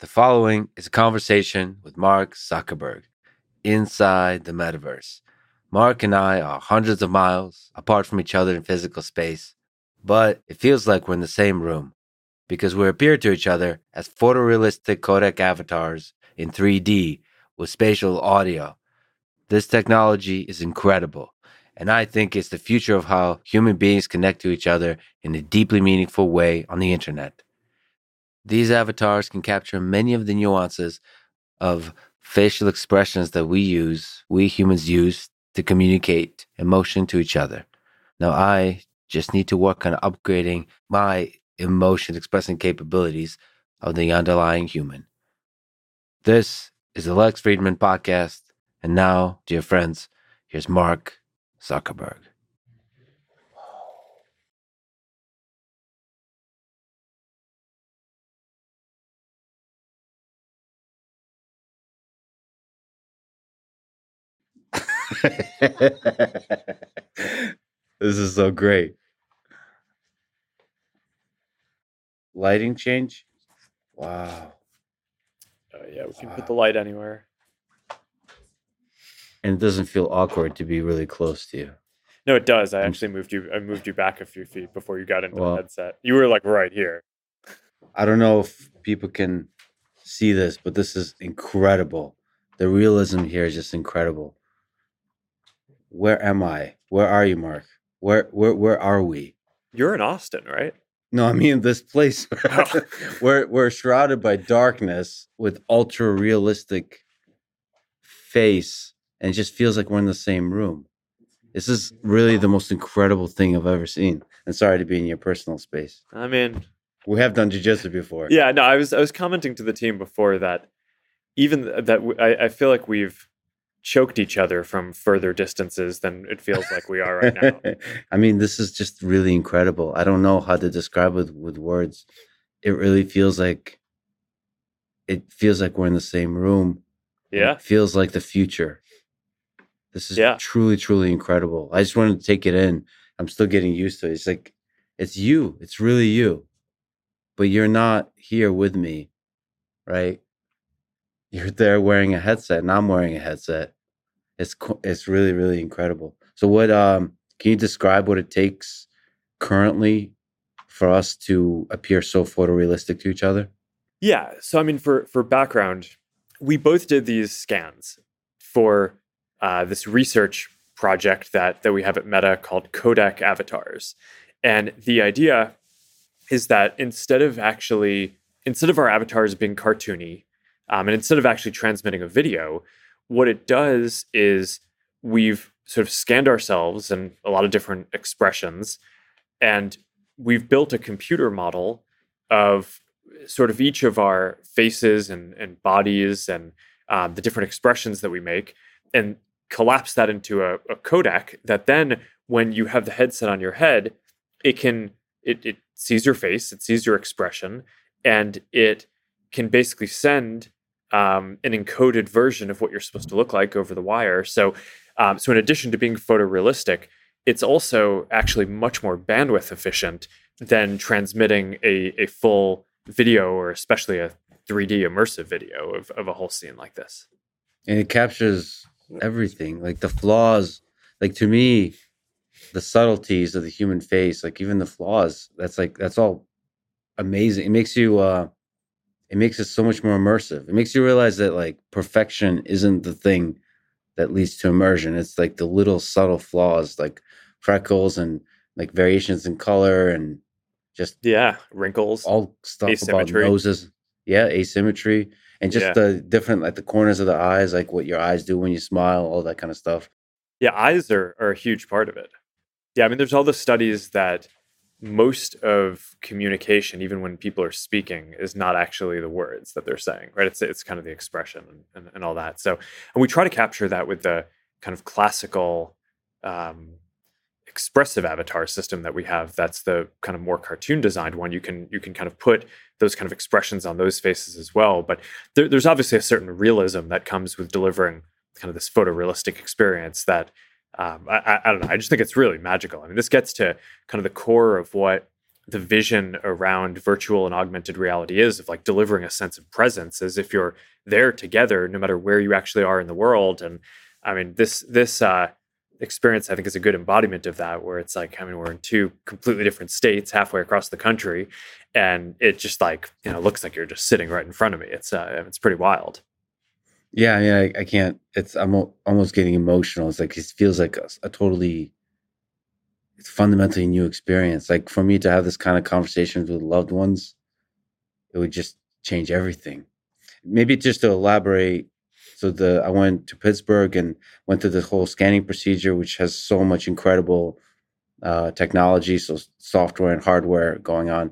The following is a conversation with Mark Zuckerberg inside the metaverse. Mark and I are hundreds of miles apart from each other in physical space, but it feels like we're in the same room because we appear to each other as photorealistic codec avatars in 3D with spatial audio. This technology is incredible, and I think it's the future of how human beings connect to each other in a deeply meaningful way on the internet. These avatars can capture many of the nuances of facial expressions that we humans use to communicate emotion to each other. Now, I just need to work on upgrading my emotion expressing capabilities of the underlying human. This is the Lex Friedman podcast. And now, dear friends, here's Mark Zuckerberg. This is so great. Lighting change? Wow. Yeah, we can put the light anywhere. And it doesn't feel awkward to be really close to you. No, it does. I moved you back a few feet before you got into the headset. You were like right here. I don't know if people can see this, but this is incredible. The realism here is just incredible. Where am I? Where are you, Mark? Where are we? You're in Austin, right? No, I mean this place. We're shrouded by darkness with ultra realistic face, and it just feels like we're in the same room. This is really the most incredible thing I've ever seen. And sorry to be in your personal space. I mean, we have done jiu-jitsu before. Yeah, no, I was commenting to the team before that I feel like we've choked each other from further distances than it feels like we are right now. I mean, this is just really incredible. I don't know how to describe it with words. It really feels like we're in the same room. Yeah. It feels like the future. This is truly, truly incredible. I just wanted to take it in. I'm still getting used to it. It's like, it's you. It's really you. But you're not here with me, right? You're there wearing a headset, and I'm wearing a headset. It's really, really incredible. So what, can you describe what it takes currently for us to appear so photorealistic to each other? Yeah. So, I mean, for background, we both did these scans for this research project that we have at Meta called Codec Avatars. And the idea is that instead of our avatars being cartoony, and instead of actually transmitting a video, what it does is we've sort of scanned ourselves and a lot of different expressions, and we've built a computer model of sort of each of our faces and bodies and the different expressions that we make, and collapse that into a codec that then, when you have the headset on your head, it sees your face, it sees your expression, and it can basically send an encoded version of what you're supposed to look like over the wire. So in addition to being photorealistic, it's also actually much more bandwidth efficient than transmitting a full video, or especially a 3D immersive video of a whole scene like this. And it captures everything, like the flaws, like to me, the subtleties of the human face, like even the flaws, that's all amazing. It makes it so much more immersive. It makes you realize that like perfection isn't the thing that leads to immersion. It's like the little subtle flaws, like freckles and like variations in color and just wrinkles, all stuff asymmetry. About noses, asymmetry, and just the different, like the corners of the eyes, like what your eyes do when you smile, all that kind of stuff. Yeah, eyes are a huge part of it. Yeah, I mean, there's all the studies that most of communication, even when people are speaking, is not actually the words that they're saying, right? It's kind of the expression and all that. So, and we try to capture that with the kind of classical expressive avatar system that we have. That's the kind of more cartoon designed one. You can kind of put those kind of expressions on those faces as well. But there's obviously a certain realism that comes with delivering kind of this photorealistic experience that I don't know. I just think it's really magical. I mean, this gets to kind of the core of what the vision around virtual and augmented reality is, of like delivering a sense of presence as if you're there together, no matter where you actually are in the world. And I mean, this experience, I think, is a good embodiment of that, where it's like, I mean, we're in two completely different states halfway across the country, and it just like, looks like you're just sitting right in front of me. It's pretty wild. Yeah, I can't. I'm almost getting emotional. It's like it feels like a totally, it's fundamentally new experience. Like for me to have this kind of conversations with loved ones, it would just change everything. Maybe just to elaborate. So I went to Pittsburgh and went through the whole scanning procedure, which has so much incredible technology, so software and hardware going on.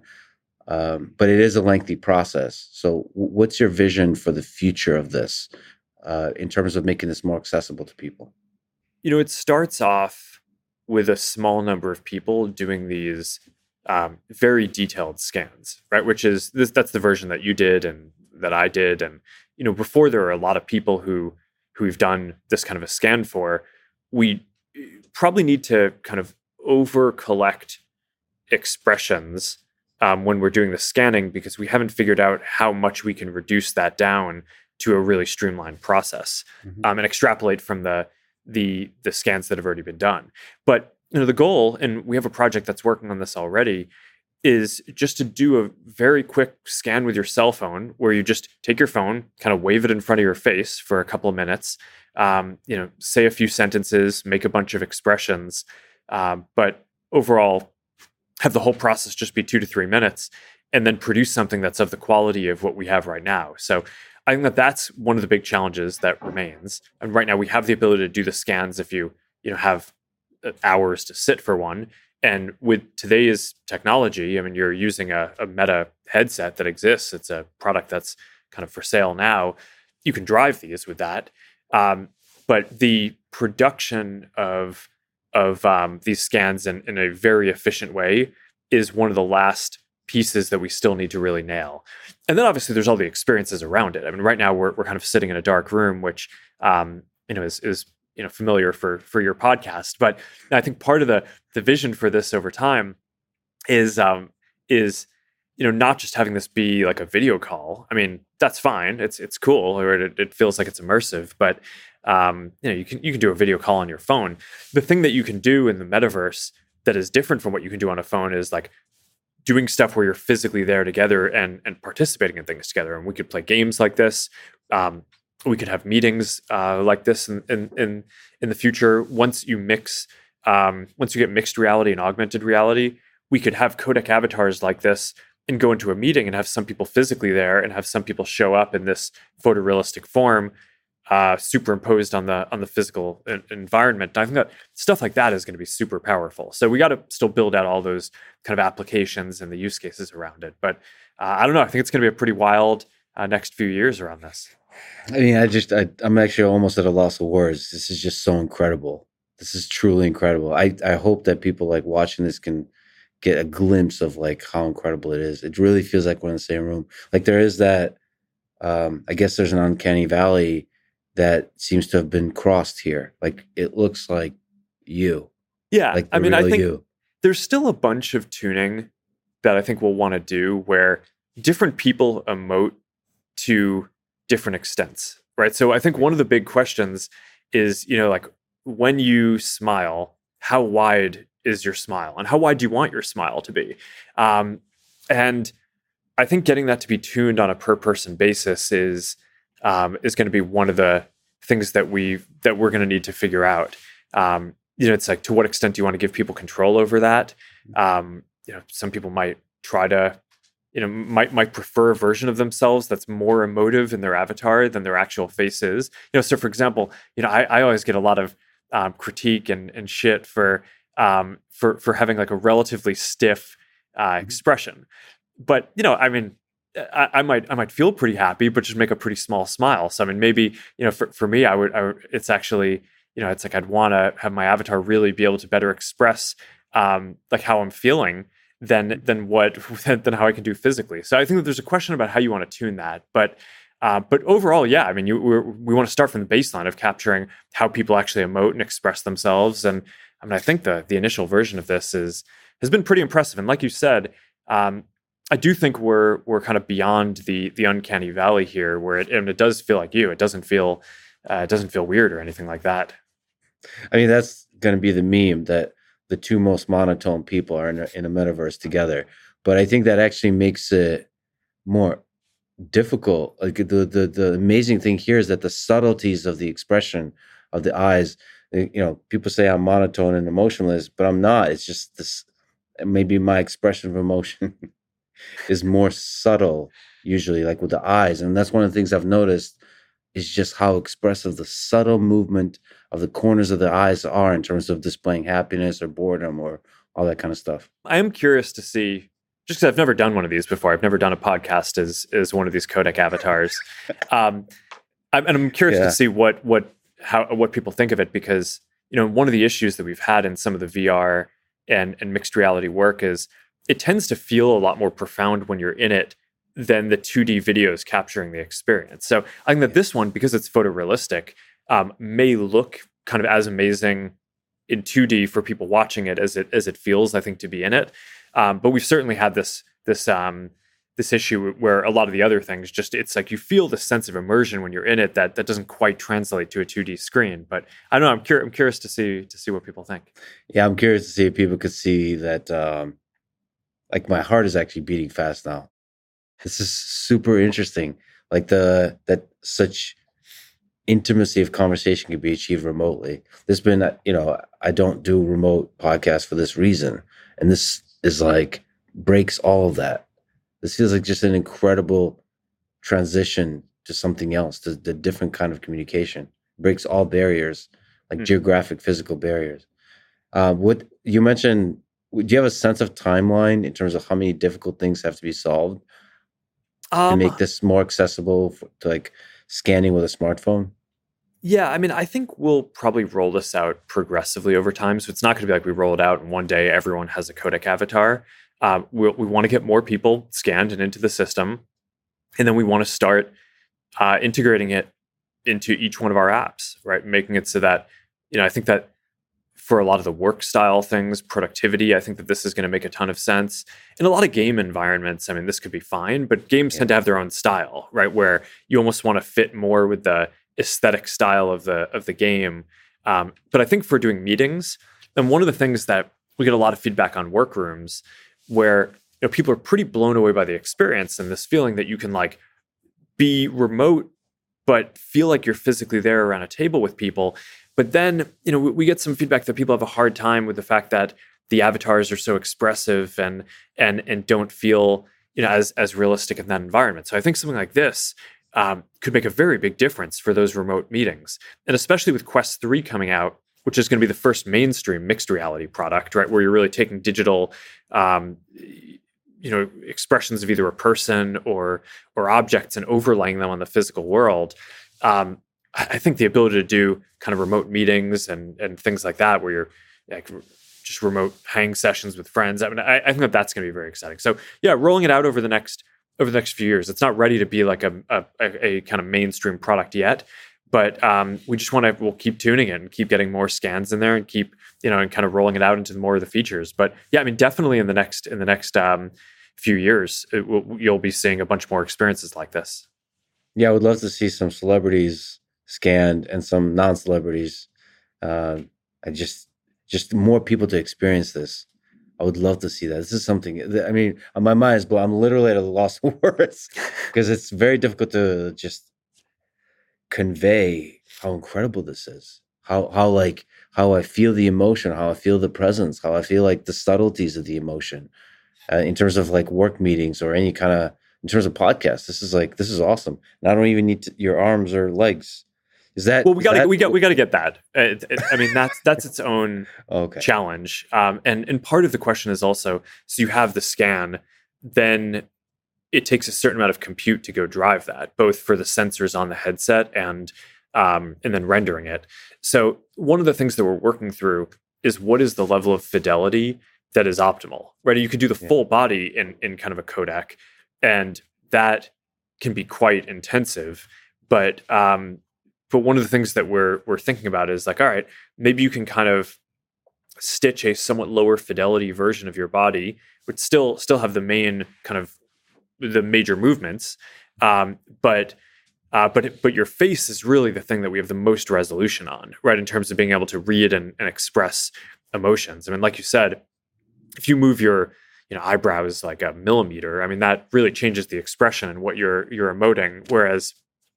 But it is a lengthy process. So what's your vision for the future of this in terms of making this more accessible to people? It starts off with a small number of people doing these very detailed scans, right? Which is that's the version that you did and that I did. And, before there are a lot of people who we've done this kind of a scan for, we probably need to kind of over collect expressions when we're doing the scanning, because we haven't figured out how much we can reduce that down to a really streamlined process, and extrapolate from the scans that have already been done. But the goal, and we have a project that's working on this already, is just to do a very quick scan with your cell phone, where you just take your phone, kind of wave it in front of your face for a couple of minutes, say a few sentences, make a bunch of expressions, but overall have the whole process just be 2 to 3 minutes, and then produce something that's of the quality of what we have right now. So I think that's one of the big challenges that remains. And right now we have the ability to do the scans if you have hours to sit for one. And with today's technology, I mean, you're using a Meta headset that exists. It's a product that's kind of for sale now. You can drive these with that. But the production of these scans in a very efficient way is one of the last pieces that we still need to really nail. And then obviously there's all the experiences around it. I mean, right now we're kind of sitting in a dark room, which is familiar for your podcast. But I think part of the vision for this over time is not just having this be like a video call. I mean, that's fine. It's cool, or it feels like it's immersive. But you can do a video call on your phone. The thing that you can do in the metaverse that is different from what you can do on a phone is like doing stuff where you're physically there together and participating in things together. And we could play games like this. We could have meetings like this in the future. Once you get mixed reality and augmented reality, we could have codec avatars like this and go into a meeting and have some people physically there and have some people show up in this photorealistic form, superimposed on the physical environment. And I think that stuff like that is going to be super powerful. So we got to still build out all those kind of applications and the use cases around it. But I don't know. I think it's going to be a pretty wild next few years around this. I mean, I'm actually almost at a loss of words. This is just so incredible. This is truly incredible. I hope that people like watching this can get a glimpse of like how incredible it is. It really feels like we're in the same room. Like there is that, I guess there's an uncanny valley that seems to have been crossed here. Like it looks like you. Yeah. Like I mean, I think you. There's still a bunch of tuning that I think we'll want to do where different people emote to different extents, right? So I think one of the big questions is, like when you smile, how wide is your smile and how wide do you want your smile to be? And I think getting that to be tuned on a per person basis is going to be one of the things that we're going to need to figure out. It's like, to what extent do you want to give people control over that? Some people might try to, might prefer a version of themselves that's more emotive in their avatar than their actual face is. So for example, I always get a lot of critique and shit for having like a relatively stiff expression. But I mean, I might feel pretty happy, but just make a pretty small smile. So I mean, maybe for me, I would. It's actually it's like I'd want to have my avatar really be able to better express like how I'm feeling than how I can do physically. So I think that there's a question about how you want to tune that, but overall, yeah, I mean, we want to start from the baseline of capturing how people actually emote and express themselves. And I mean, I think the initial version of this is has been pretty impressive. And like you said, I do think we're kind of beyond the uncanny valley here, where it does feel like you. It doesn't feel weird or anything like that. I mean, that's going to be the meme that the two most monotone people are in a metaverse together. But I think that actually makes it more difficult. Like the amazing thing here is that the subtleties of the expression of the eyes. People say I'm monotone and emotionless, but I'm not. It's just this. Maybe my expression of emotion is more subtle, usually, like with the eyes, and that's one of the things I've noticed is just how expressive the subtle movement of the corners of the eyes are in terms of displaying happiness or boredom or all that kind of stuff. I am curious to see, just because I've never done one of these before. I've never done a podcast as one of these codec avatars. I'm curious to see what people think of it, because one of the issues that we've had in some of the VR and mixed reality work is it tends to feel a lot more profound when you're in it than the 2D videos capturing the experience. So I think that this one, because it's photorealistic, may look kind of as amazing in 2D for people watching it as it feels, I think, to be in it. But we've certainly had this issue where a lot of the other things, just it's like you feel the sense of immersion when you're in it that doesn't quite translate to a 2D screen. But I don't know. I'm curious to see what people think. Yeah, I'm curious to see if people could see that. Like my heart is actually beating fast now. This is super interesting. Like that such intimacy of conversation can be achieved remotely. There's been, I don't do remote podcasts for this reason, and this is like breaks all of that. This feels like just an incredible transition to something else, to the different kind of communication. Breaks all barriers, like geographic, physical barriers. What you mentioned, do you have a sense of timeline in terms of how many difficult things have to be solved to make this more accessible to like scanning with a smartphone? Yeah, I mean, I think we'll probably roll this out progressively over time. So it's not going to be like we roll it out and one day everyone has a codec avatar. We want to get more people scanned and into the system. And then we want to start integrating it into each one of our apps, right? Making it so that, I think that for a lot of the work style things, productivity, I think that this is going to make a ton of sense. In a lot of game environments, I mean, this could be fine, but games tend to have their own style, right? Where you almost want to fit more with the aesthetic style of the game. But I think for doing meetings, and one of the things that we get a lot of feedback on workrooms, where people are pretty blown away by the experience and this feeling that you can like be remote, but feel like you're physically there around a table with people. But then, we get some feedback that people have a hard time with the fact that the avatars are so expressive and don't feel, as realistic in that environment. So I think something like this could make a very big difference for those remote meetings. And especially with Quest 3 coming out, which is going to be the first mainstream mixed reality product, right? Where you're really taking digital, expressions of either a person or objects and overlaying them on the physical world. I think the ability to do kind of remote meetings and things like that, where you're like just remote hang sessions with friends. I mean, I think that that's going to be very exciting. So yeah, rolling it out over the next few years. It's not ready to be like a kind of mainstream product yet, but we just we'll keep tuning it and keep getting more scans in there and keep, and kind of rolling it out into more of the features. But yeah, I mean, definitely in the next few years, you'll be seeing a bunch more experiences like this. Yeah, I would love to see some celebrities scanned and some non-celebrities. I just more people to experience this. I would love to see that. This is something, I mean, my mind is blown. I'm literally at a loss of words because it's very difficult to just convey how incredible this is. How I feel the emotion, how I feel the presence, how I feel like the subtleties of the emotion in terms of like work meetings or any kind of, in terms of podcasts. This is awesome. And I don't even need your arms or legs. Is that well? We got to get that. I mean, that's its own challenge. And part of the question is also, so you have the scan, then it takes a certain amount of compute to go drive that, both for the sensors on the headset and then rendering it. So one of the things that we're working through is what is the level of fidelity that is optimal, right? You could do the full body in kind of a codec, and that can be quite intensive, but one of the things that we're thinking about is like, all right, maybe you can kind of stitch a somewhat lower fidelity version of your body, would still have the main kind of the major movements, but your face is really the thing that we have the most resolution on, right? In terms of being able to read and express emotions. I mean, like you said, if you move your eyebrows like a millimeter, I mean, that really changes the expression and what you're emoting. Whereas,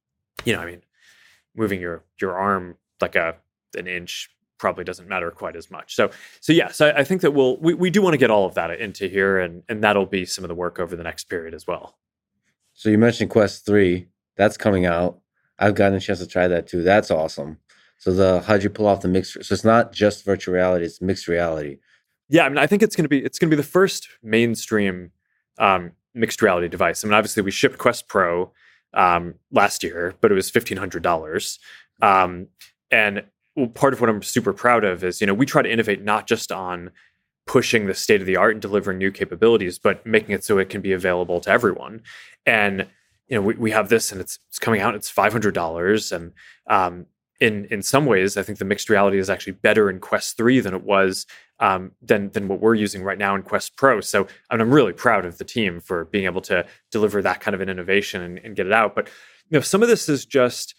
moving your arm like an inch probably doesn't matter quite as much. So yes, I think that we do want to get all of that into here, and that'll be some of the work over the next period as well. So you mentioned Quest 3. That's coming out. I've gotten a chance to try that too. That's awesome. So how'd you pull off the mixed? So it's not just virtual reality; it's mixed reality. Yeah, I mean, I think it's going to be the first mainstream mixed reality device. I mean, obviously we shipped Quest Pro last year, but it was $1,500. And part of what I'm super proud of is, we try to innovate not just on pushing the state of the art and delivering new capabilities, but making it so it can be available to everyone. And we have this, and it's coming out. It's $500, and in some ways, I think the mixed reality is actually better in Quest 3 than it was than what we're using right now in Quest Pro. So I'm really proud of the team for being able to deliver that kind of an innovation and get it out. But some of this is just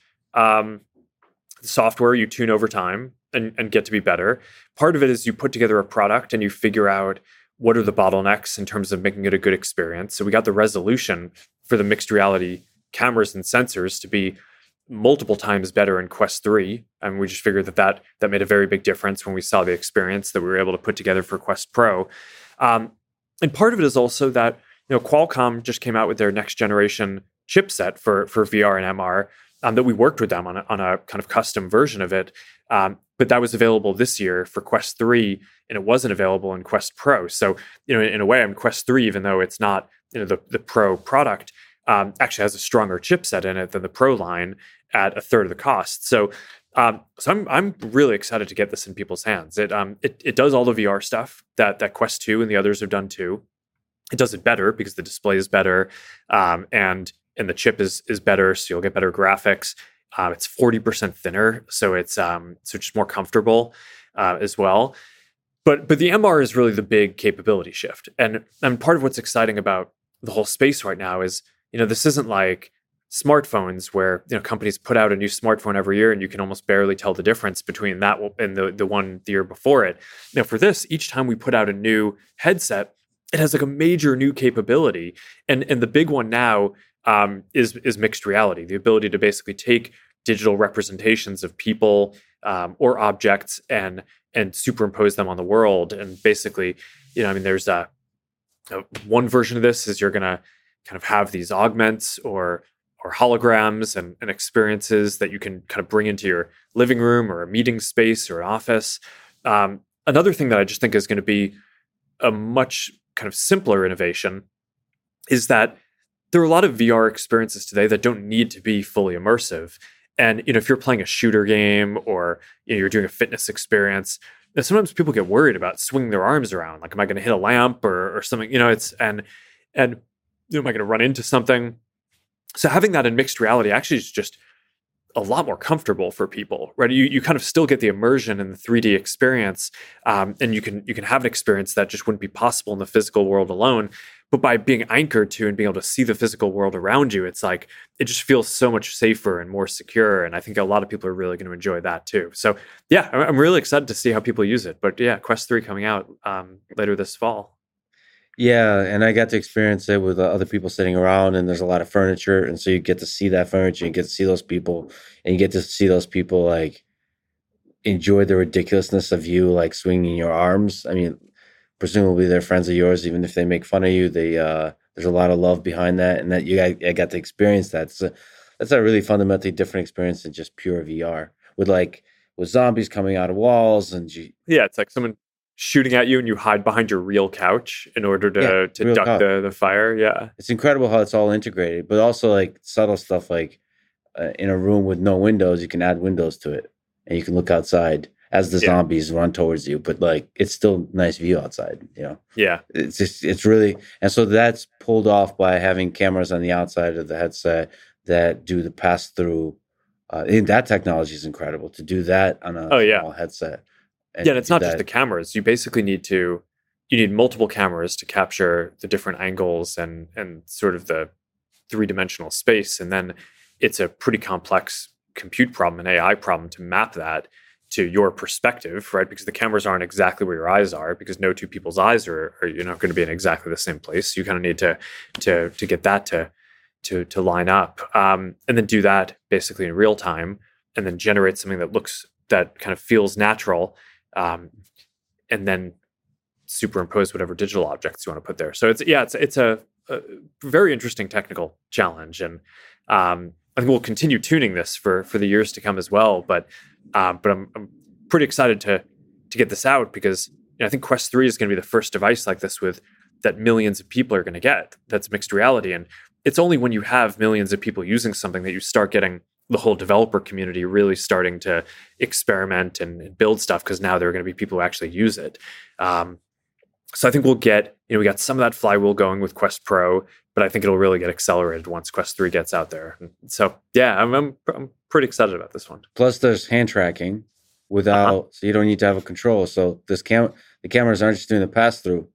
software you tune over time and get to be better. Part of it is you put together a product and you figure out what are the bottlenecks in terms of making it a good experience. So we got the resolution for the mixed reality cameras and sensors to be multiple times better in Quest 3. And we just figured that made a very big difference when we saw the experience that we were able to put together for Quest Pro. And part of it is also that, Qualcomm just came out with their next generation chipset for VR and MR, that we worked with them on a kind of custom version of it. But that was available this year for Quest 3, and it wasn't available in Quest Pro. So, in a way, Quest 3, even though it's not, the Pro product, actually has a stronger chipset in it than the Pro line at a third of the cost. So I'm really excited to get this in people's hands. It does all the VR stuff that Quest 2 and the others have done too. It does it better because the display is better, and the chip is better, so you'll get better graphics. It's 40% thinner, so it's just more comfortable as well. But the MR is really the big capability shift, and part of what's exciting about the whole space right now is, this isn't like smartphones where companies put out a new smartphone every year and you can almost barely tell the difference between that and the one the year before it. For this, each time we put out a new headset, it has like a major new capability, and the big one now is mixed reality, the ability to basically take digital representations of people or objects and superimpose them on the world. And basically, there's one version of this is you're going to kind of have these augments or holograms and experiences that you can kind of bring into your living room or a meeting space or an office. Another thing that I just think is going to be a much kind of simpler innovation is that there are a lot of VR experiences today that don't need to be fully immersive. And if you're playing a shooter game or you're doing a fitness experience, sometimes people get worried about swinging their arms around. Like, am I going to hit a lamp or something? And am I going to run into something? So having that in mixed reality actually is just a lot more comfortable for people, right? You kind of still get the immersion in the 3D experience, and you can have an experience that just wouldn't be possible in the physical world alone. But by being anchored to and being able to see the physical world around you, it's like it just feels so much safer and more secure. And I think a lot of people are really going to enjoy that too. So yeah, I'm really excited to see how people use it. But yeah, Quest 3 coming out later this fall. Yeah, and I got to experience it with other people sitting around, and there's a lot of furniture, and so you get to see that furniture, you get to see those people, and you get to see those people like enjoy the ridiculousness of you like swinging your arms. I mean, presumably they're friends of yours, even if they make fun of you. There's a lot of love behind that, and that I got to experience that. So that's a really fundamentally different experience than just pure VR with zombies coming out of walls and yeah, it's like someone shooting at you and you hide behind your real couch in order to duck the fire. Yeah. It's incredible how it's all integrated, but also like subtle stuff like in a room with no windows, you can add windows to it and you can look outside as the zombies run towards you, but like it's still nice view outside, Yeah. It's really, and so that's pulled off by having cameras on the outside of the headset that do the pass through. That technology is incredible to do that on a small headset. Yeah, and it's not just the cameras. You basically you need multiple cameras to capture the different angles and sort of the three-dimensional space. And then it's a pretty complex compute problem, an AI problem, to map that to your perspective, right? Because the cameras aren't exactly where your eyes are, because no two people's eyes are going to be in exactly the same place. You kind of need to get that to line up, and then do that basically in real time, and then generate something that kind of feels natural, and then superimpose whatever digital objects you want to put there. So it's a very interesting technical challenge, and I think we'll continue tuning this for the years to come as well. But I'm pretty excited to get this out, because I think Quest 3 is going to be the first device like this that millions of people are going to get. That's mixed reality, and it's only when you have millions of people using something that you start getting the whole developer community really starting to experiment and build stuff, because now there are going to be people who actually use it. So I think we'll get, we got some of that flywheel going with Quest Pro, but I think it'll really get accelerated once Quest 3 gets out there. And so, yeah, I'm pretty excited about this one. Plus, there's hand tracking so you don't need to have a control. So the cameras aren't just doing the pass through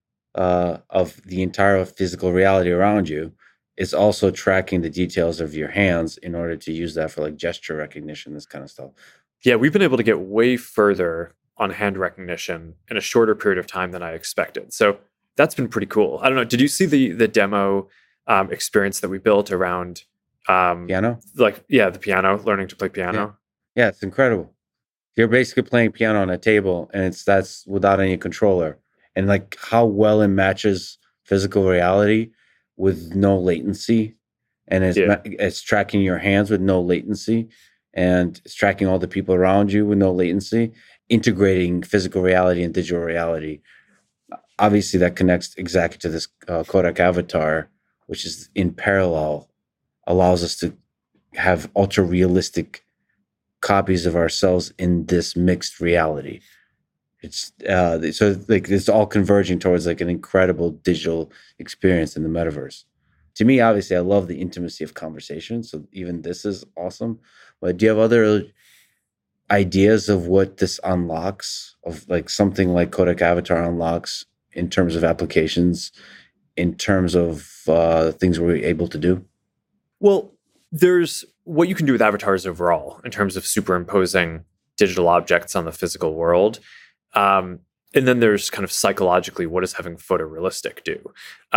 of the entire physical reality around you. It's also tracking the details of your hands in order to use that for like gesture recognition, this kind of stuff. Yeah, we've been able to get way further on hand recognition in a shorter period of time than I expected. So that's been pretty cool. I don't know. Did you see the demo experience that we built around piano? The piano, learning to play piano. Yeah, it's incredible. You're basically playing piano on a table, and that's without any controller. And like how well it matches physical reality with no latency, and it's tracking your hands with no latency, and it's tracking all the people around you with no latency, integrating physical reality and digital reality. Obviously, that connects exactly to this Kodak Avatar, which is in parallel, allows us to have ultra realistic copies of ourselves in this mixed reality. It's it's all converging towards like an incredible digital experience in the metaverse. To me, obviously, I love the intimacy of conversation, so even this is awesome. But do you have other ideas of what this unlocks, of like something like Kodak Avatar unlocks in terms of applications, in terms of things we're able to do? Well, there's what you can do with avatars overall in terms of superimposing digital objects on the physical world. And then there's kind of psychologically, what does having photorealistic do?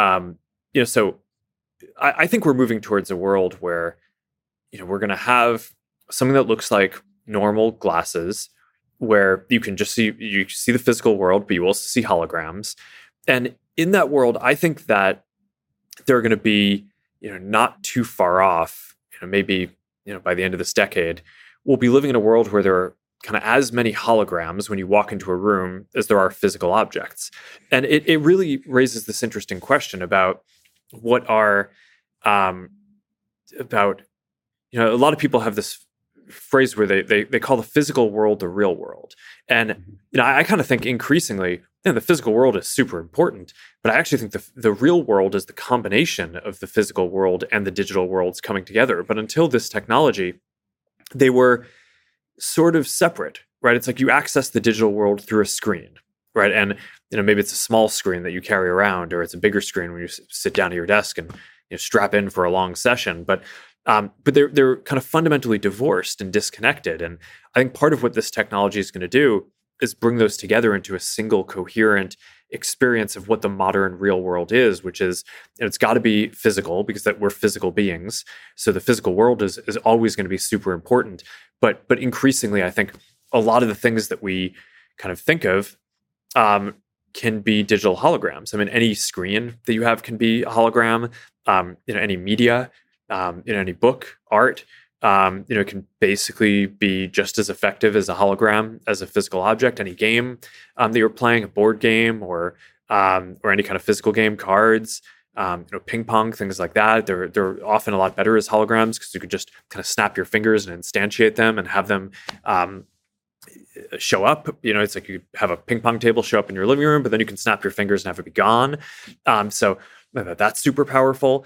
So I think we're moving towards a world where, we're going to have something that looks like normal glasses, where you can just see the physical world, but you also see holograms. And in that world, I think that they're going to be, not too far off, maybe, by the end of this decade, we'll be living in a world where there are kind of as many holograms when you walk into a room as there are physical objects. And it really raises this interesting question about what are, about, a lot of people have this phrase where they call the physical world the real world. And, I kind of think increasingly, the physical world is super important, but I actually think the real world is the combination of the physical world and the digital worlds coming together. But until this technology, they were sort of separate, right? It's like you access the digital world through a screen, right? And, maybe it's a small screen that you carry around, or it's a bigger screen when you sit down at your desk and strap in for a long session. But they're kind of fundamentally divorced and disconnected. And I think part of what this technology is going to do is bring those together into a single coherent experience of what the modern real world is, which is, it's got to be physical, because that we're physical beings. So the physical world is always going to be super important. But increasingly, I think a lot of the things that we kind of think of can be digital holograms. I mean, any screen that you have can be a hologram. Any media, any book, art, can basically be just as effective as a hologram, as a physical object. Any game that you're playing, a board game or any kind of physical game, cards, ping pong, things like that. They're often a lot better as holograms, because you could just kind of snap your fingers and instantiate them and have them show up. It's like you have a ping pong table show up in your living room, but then you can snap your fingers and have it be gone. So that's super powerful.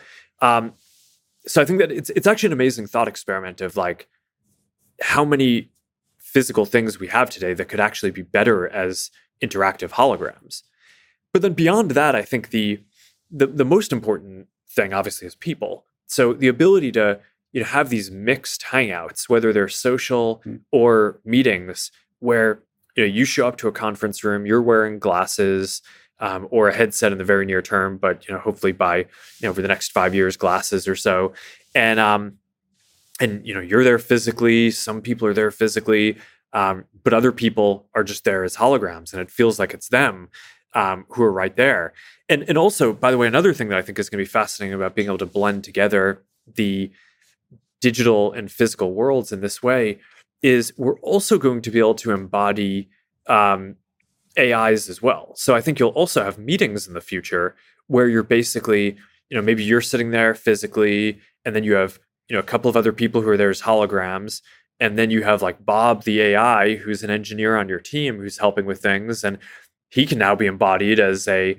So I think that it's actually an amazing thought experiment of like how many physical things we have today that could actually be better as interactive holograms. But then beyond that, I think the most important thing, obviously, is people. So the ability to have these mixed hangouts, whether they're social or meetings, where you show up to a conference room, you're wearing glasses or a headset in the very near term, but hopefully by over the next 5 years, glasses or so, and you're there physically. Some people are there physically, but other people are just there as holograms, and it feels like it's them who are right there. And also, by the way, another thing that I think is going to be fascinating about being able to blend together the digital and physical worlds in this way is we're also going to be able to embody AIs as well. So I think you'll also have meetings in the future where you're basically, maybe you're sitting there physically, and then you have, a couple of other people who are there as holograms. And then you have like Bob, the AI, who's an engineer on your team who's helping with things. And he can now be embodied as a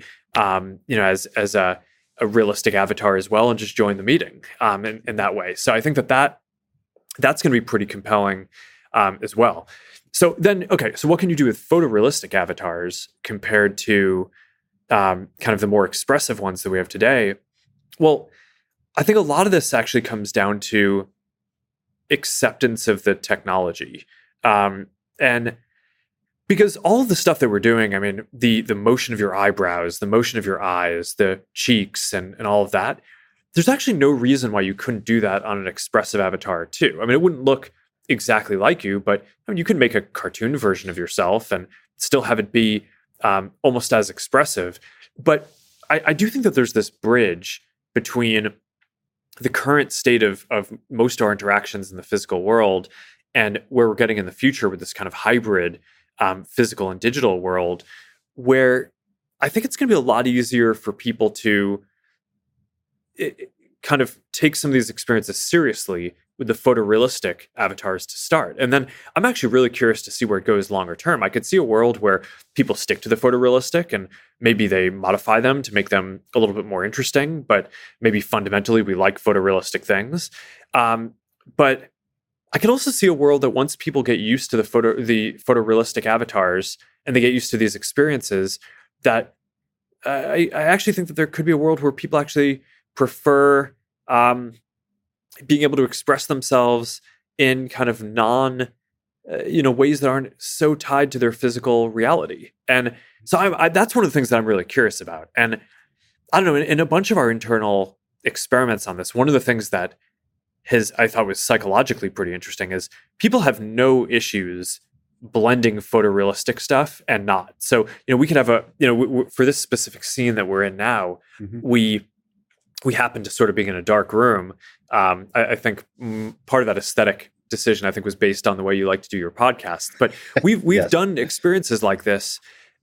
realistic avatar as well, and just join the meeting in that way. So I think that's going to be pretty compelling as well. So then, okay, so what can you do with photorealistic avatars compared to kind of the more expressive ones that we have today? Well, I think a lot of this actually comes down to acceptance of the technology. And because all of the stuff that we're doing, I mean, the motion of your eyebrows, the motion of your eyes, the cheeks, and all of that, there's actually no reason why you couldn't do that on an expressive avatar too. I mean, it wouldn't look exactly like you, but you can make a cartoon version of yourself and still have it be almost as expressive. But I do think that there's this bridge between the current state of most of our interactions in the physical world and where we're getting in the future with this kind of hybrid physical and digital world, where I think it's going to be a lot easier for people to kind of take some of these experiences seriously with the photorealistic avatars to start. And then I'm actually really curious to see where it goes longer term. I could see a world where people stick to the photorealistic and maybe they modify them to make them a little bit more interesting, but maybe fundamentally we like photorealistic things. But I can also see a world that once people get used to the photorealistic avatars and they get used to these experiences, that I actually think that there could be a world where people actually prefer being able to express themselves in kind of ways that aren't so tied to their physical reality. And so that's one of the things that I'm really curious about. And I don't know, in a bunch of our internal experiments on this, one of the things that I thought was psychologically pretty interesting is people have no issues blending photorealistic stuff and not. So, we could have for this specific scene that we're in now, we happen to sort of be in a dark room. I think part of that aesthetic decision, I think, was based on the way you like to do your podcast. But we've yes. done experiences like this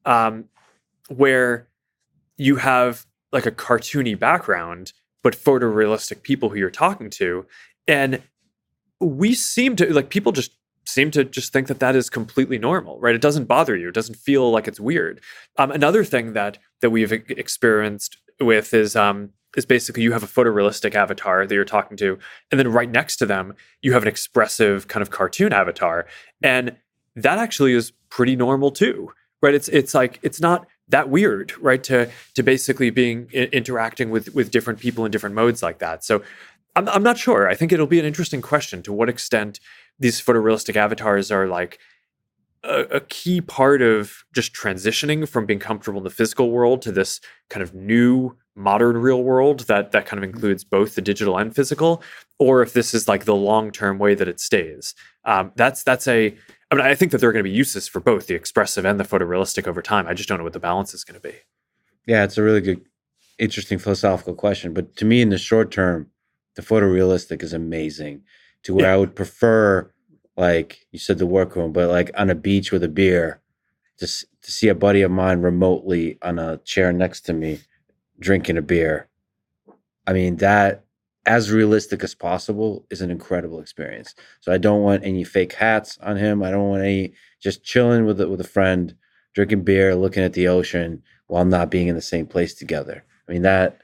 where you have like a cartoony background, but photorealistic people who you're talking to. And we seem to, people just seem to just think that is completely normal, right? It doesn't bother you. It doesn't feel like it's weird. Another thing that we've experienced with is basically you have a photorealistic avatar that you're talking to, and then right next to them, you have an expressive kind of cartoon avatar. And that actually is pretty normal too, right? It's like, it's not that weird, right? To basically interacting with different people in different modes like that. So I'm not sure. I think it'll be an interesting question to what extent these photorealistic avatars are like a key part of just transitioning from being comfortable in the physical world to this kind of new modern real world that kind of includes both the digital and physical, or if this is like the long-term way that it stays. I think that there are going to be uses for both the expressive and the photorealistic over time. I just don't know what the balance is going to be. Yeah, it's a really good, interesting philosophical question. But to me, in the short term, the photorealistic is amazing to where I would prefer, like you said, the workroom, but like on a beach with a beer, just to see a buddy of mine remotely on a chair next to me drinking a beer. I mean, that, as realistic as possible, is an incredible experience. So I don't want any fake hats on him. I don't want any, just chilling with a friend, drinking beer, looking at the ocean while not being in the same place together. I mean, that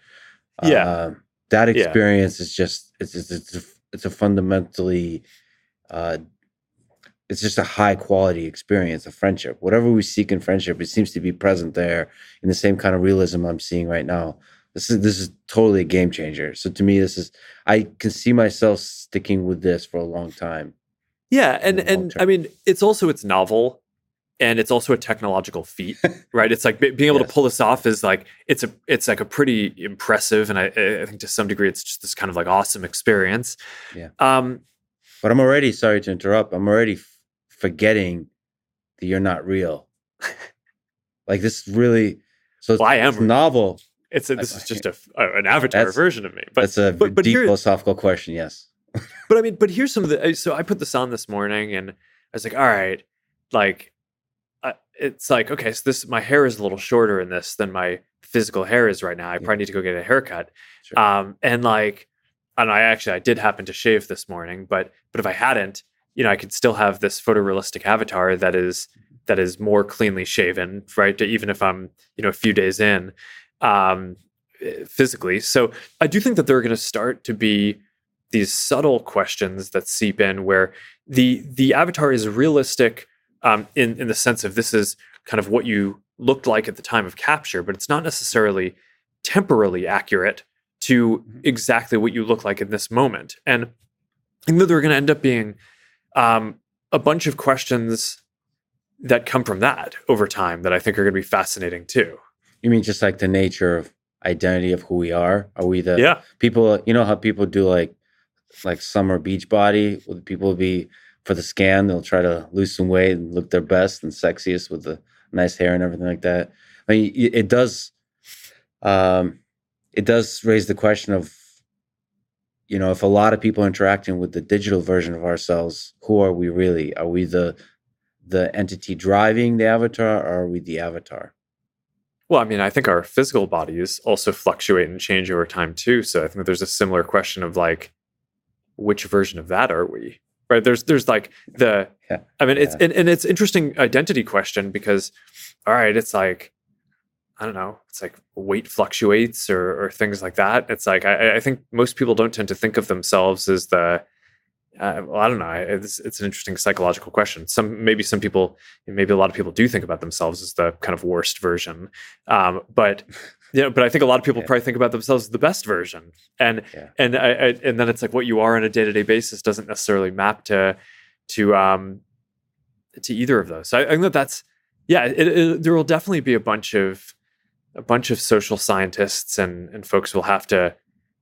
experience is just, it's a fundamentally it's just a high quality experience, a friendship. Whatever we seek in friendship, it seems to be present there in the same kind of realism I'm seeing right now. This is totally a game changer. So to me, I can see myself sticking with this for a long time. Yeah, In the long and I term. mean, it's novel, and it's also a technological feat, right? It's like being able to Yes. pull this off is like it's like a pretty impressive, and I think to some degree it's just this kind of like awesome experience. Yeah. Um, But I'm already, sorry to interrupt, I'm already forgetting that you're not real. Like this really, so well, I it's am. novel. This is just an avatar That's version of me, that's a but deep here, philosophical question. Yes. but I mean, but here's some of the. So I put this on this morning, and I was like, all right, like it's like, okay, so this my hair is a little shorter in this than my physical hair is right now. I Yeah. probably need to go get a haircut. Sure. And like, and I did happen to shave this morning, but if I hadn't, I could still have this photorealistic avatar that is more cleanly shaven, right? Even if I'm, a few days in, physically. So I do think that there are going to start to be these subtle questions that seep in where the avatar is realistic in the sense of this is kind of what you looked like at the time of capture, but it's not necessarily temporally accurate to exactly what you look like in this moment. And I think that there are going to end up being a bunch of questions that come from that over time that I think are going to be fascinating too. You mean just like the nature of identity of who we are? Are we the Yeah. people? You know how people do like summer beach body? Will people be for the scan? They'll try to lose some weight and look their best and sexiest with the nice hair and everything like that. I mean, it does. It does raise the question of, if a lot of people interacting with the digital version of ourselves, who are we really? Are we the entity driving the avatar, or are we the avatar? Well, I mean, I think our physical bodies also fluctuate and change over time too. So I think there's a similar question of like, which version of that are we? Right? There's like Yeah. I mean, it's Yeah. and it's interesting identity question because, all right, it's like, I don't know, it's like weight fluctuates or things like that. It's like I think most people don't tend to think of themselves as the well, I don't know. It's an interesting psychological question. Maybe a lot of people do think about themselves as the kind of worst version. But but I think a lot of people Yeah. probably think about themselves as the best version. And Yeah. and then it's like what you are on a day-to-day basis doesn't necessarily map to either of those. So I think that's there will definitely be a bunch of social scientists and folks will have to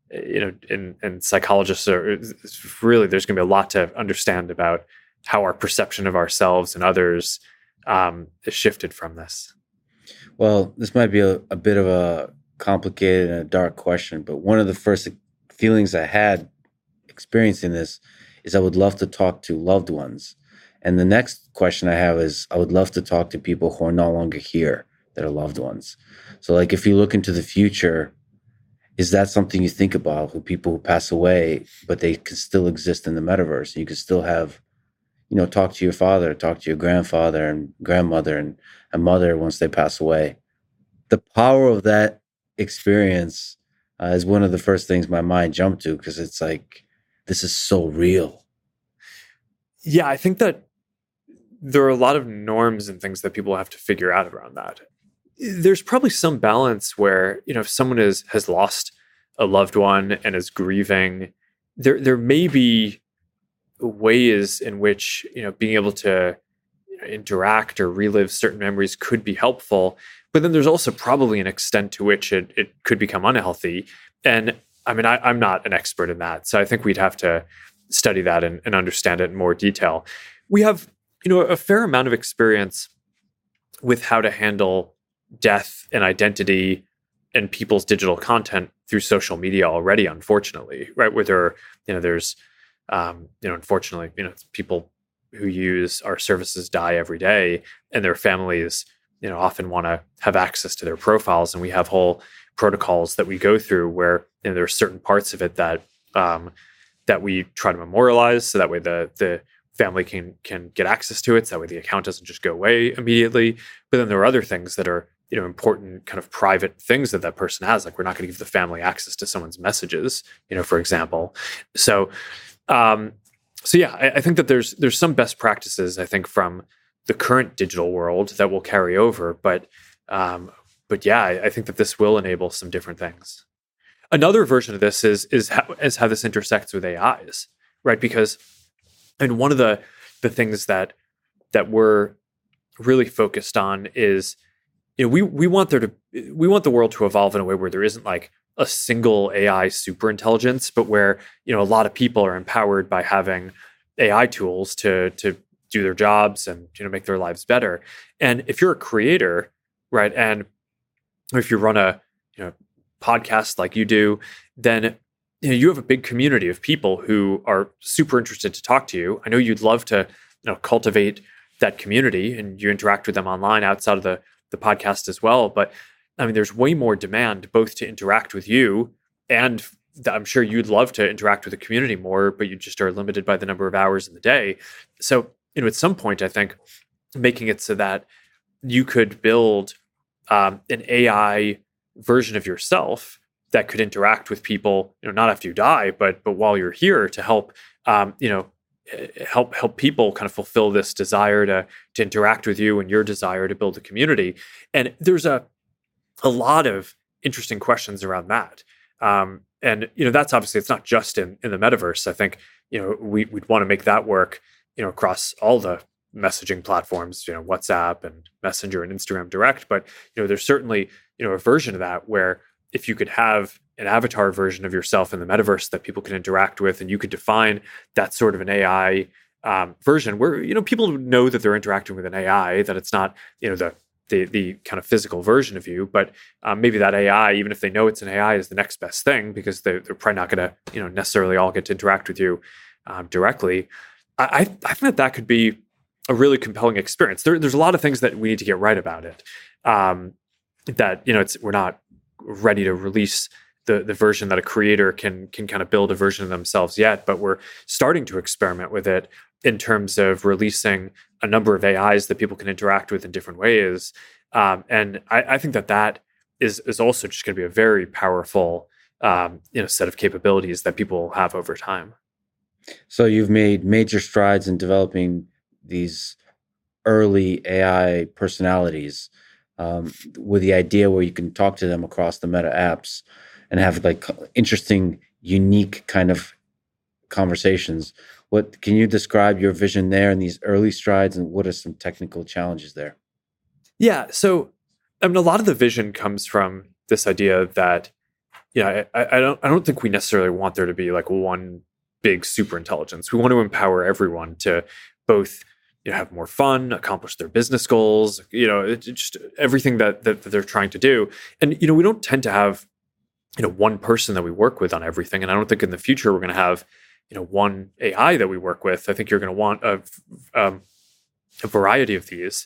and psychologists are really, there's going to be a lot to understand about how our perception of ourselves and others is shifted from this. Well, this might be a bit of a complicated and a dark question, but one of the first feelings I had experiencing this is I would love to talk to loved ones. And the next question I have is I would love to talk to people who are no longer here that are loved ones. So like if you look into the future, is that something you think about, who people who pass away, but they can still exist in the metaverse? You can still have, talk to your father, talk to your grandfather and grandmother and mother once they pass away. The power of that experience is one of the first things my mind jumped to because it's like, this is so real. Yeah, I think that there are a lot of norms and things that people have to figure out around that. There's probably some balance where, if someone has lost a loved one and is grieving, there may be ways in which, being able to interact or relive certain memories could be helpful. But then there's also probably an extent to which it could become unhealthy. And I mean, I'm not an expert in that. So I think we'd have to study that and understand it in more detail. We have, a fair amount of experience with how to handle death and identity and people's digital content through social media already, unfortunately, right? Where there's unfortunately, people who use our services die every day, and their families, often want to have access to their profiles, and we have whole protocols that we go through where there are certain parts of it that that we try to memorialize, so that way the family can get access to it, so that way the account doesn't just go away immediately. But then there are other things that are important kind of private things that person has, like we're not going to give the family access to someone's messages, for example. So So yeah, I think that there's some best practices, I think, from the current digital world that will carry over, but yeah, I think that this will enable some different things. Another version of this is how this intersects with AIs, right? Because one of the things that we're really focused on is, we want the world to evolve in a way where there isn't like a single AI super intelligence, but where a lot of people are empowered by having AI tools to do their jobs and make their lives better. And if you're a creator, right, and if you run a podcast like you do, then you have a big community of people who are super interested to talk to you. I know you'd love to cultivate that community, and you interact with them online outside of the podcast as well. But I mean, there's way more demand both to interact with you, and I'm sure you'd love to interact with the community more, but you just are limited by the number of hours in the day. So, at some point, I think making it so that you could build an AI version of yourself that could interact with people, not after you die, but while you're here, to help, help people kind of fulfill this desire to interact with you and your desire to build a community. And there's a lot of interesting questions around that. And that's obviously, it's not just in the metaverse. I think we'd want to make that work across all the messaging platforms, WhatsApp and Messenger and Instagram Direct. But there's certainly a version of that where if you could have an avatar version of yourself in the metaverse that people can interact with, and you could define that sort of an AI version where people know that they're interacting with an AI, that it's not the kind of physical version of you, but maybe that AI, even if they know it's an AI, is the next best thing, because they're probably not going to necessarily all get to interact with you directly. I think that could be a really compelling experience. There's a lot of things that we need to get right about it. That we're not ready to release the version that a creator can kind of build a version of themselves yet, but we're starting to experiment with it in terms of releasing a number of AIs that people can interact with in different ways. And I think that is also just going to be a very powerful set of capabilities that people will have over time. So you've made major strides in developing these early AI personalities, with the idea where you can talk to them across the Meta apps and have like interesting, unique kind of conversations. What can you describe your vision there and these early strides, and what are some technical challenges there? Yeah, so a lot of the vision comes from this idea that I don't think we necessarily want there to be like one big super intelligence. We want to empower everyone to both have more fun, accomplish their business goals, just everything that they're trying to do. And we don't tend to have one person that we work with on everything. And I don't think in the future we're going to have one AI that we work with. I think you're going to want a variety of these.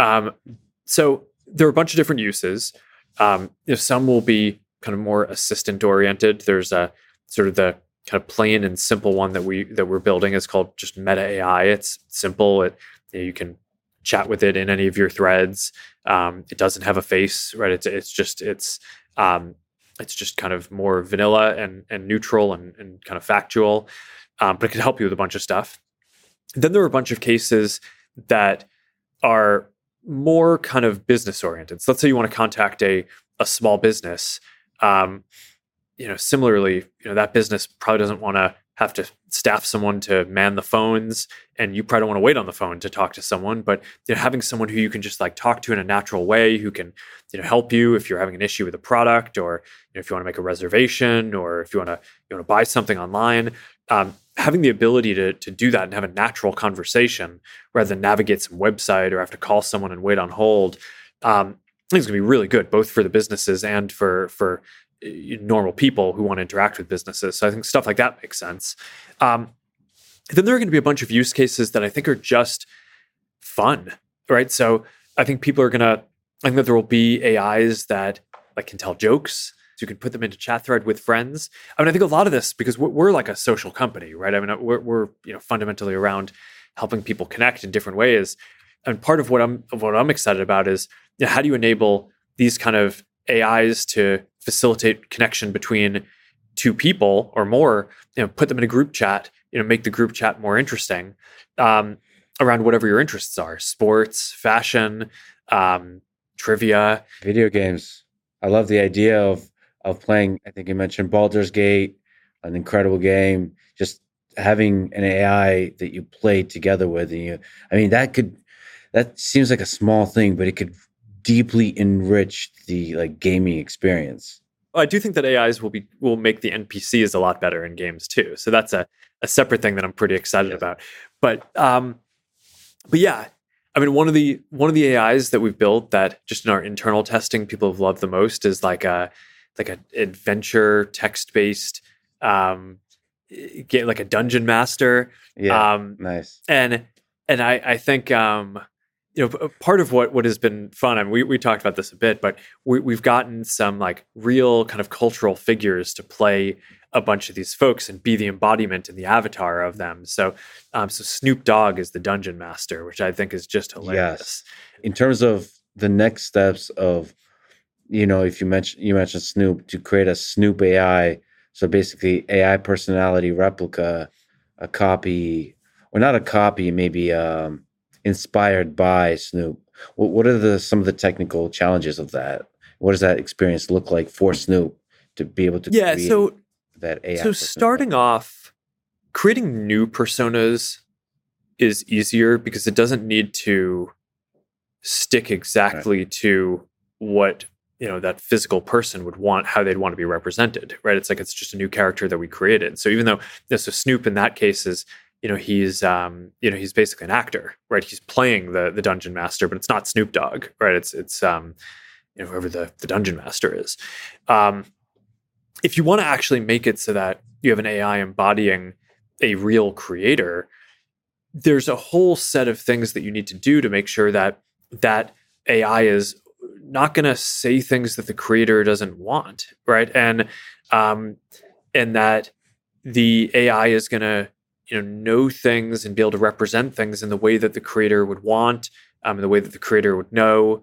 So there are a bunch of different uses. Some will be kind of more assistant oriented. There's a sort of the kind of plain and simple one that we're building is called just Meta AI. It's simple. You can chat with it in any of your threads. It doesn't have a face, right? It's just kind of more vanilla and neutral and kind of factual, but it can help you with a bunch of stuff. Then there are a bunch of cases that are more kind of business oriented. So let's say you want to contact a small business. Similarly, that business probably doesn't want to have to staff someone to man the phones, and you probably don't want to wait on the phone to talk to someone. But having someone who you can just like talk to in a natural way, who can help you if you're having an issue with a product, or if you want to make a reservation, or if you want to buy something online, having the ability to do that and have a natural conversation rather than navigate some website or have to call someone and wait on hold, I think it's going to be really good both for the businesses and for normal people who want to interact with businesses. So I think stuff like that makes sense. Then there are going to be a bunch of use cases that I think are just fun, right? So I think I think that there will be AIs that like can tell jokes. So you can put them into chat thread with friends. I mean, I think a lot of this, because we're like a social company, right? I mean, we're fundamentally around helping people connect in different ways. And part of what I'm excited about is how do you enable these kind of AIs to facilitate connection between two people or more, put them in a group chat, make the group chat more interesting, around whatever your interests are: sports, fashion, trivia, video games. I love the idea of playing. I think you mentioned Baldur's Gate, an incredible game. Just having an AI that you play together with, that seems like a small thing, but it could deeply enrich the like gaming experience. I do think that AIs will make the NPCs a lot better in games too. So that's a separate thing that I'm pretty excited about. But yeah, I mean, one of the AIs that we've built that just in our internal testing people have loved the most is like a adventure text based like a dungeon master. Yeah, nice. And I think part of what has been fun, I mean, we talked about this a bit, but we've gotten some like real kind of cultural figures to play a bunch of these folks and be the embodiment and the avatar of them. So Snoop Dogg is the dungeon master, which I think is just hilarious. Yes. In terms of the next steps of, if you mentioned Snoop, to create a Snoop AI, so basically AI personality replica, a copy, or not a copy, maybe inspired by Snoop. What are some of the technical challenges of that? What does that experience look like for Snoop to be able to create that AI? So starting off, creating new personas is easier because it doesn't need to stick exactly to what that physical person would want, how they'd want to be represented, right? It's just a new character that we created. So even though so Snoop in that case is he's he's basically an actor, right? He's playing the dungeon master, but it's not Snoop Dogg, right? It's whoever the dungeon master is. If you want to actually make it so that you have an AI embodying a real creator, there's a whole set of things that you need to do to make sure that that AI is not going to say things that the creator doesn't want, right? And that the AI is going to know things and be able to represent things in the way that the creator would want, in the way that the creator would know.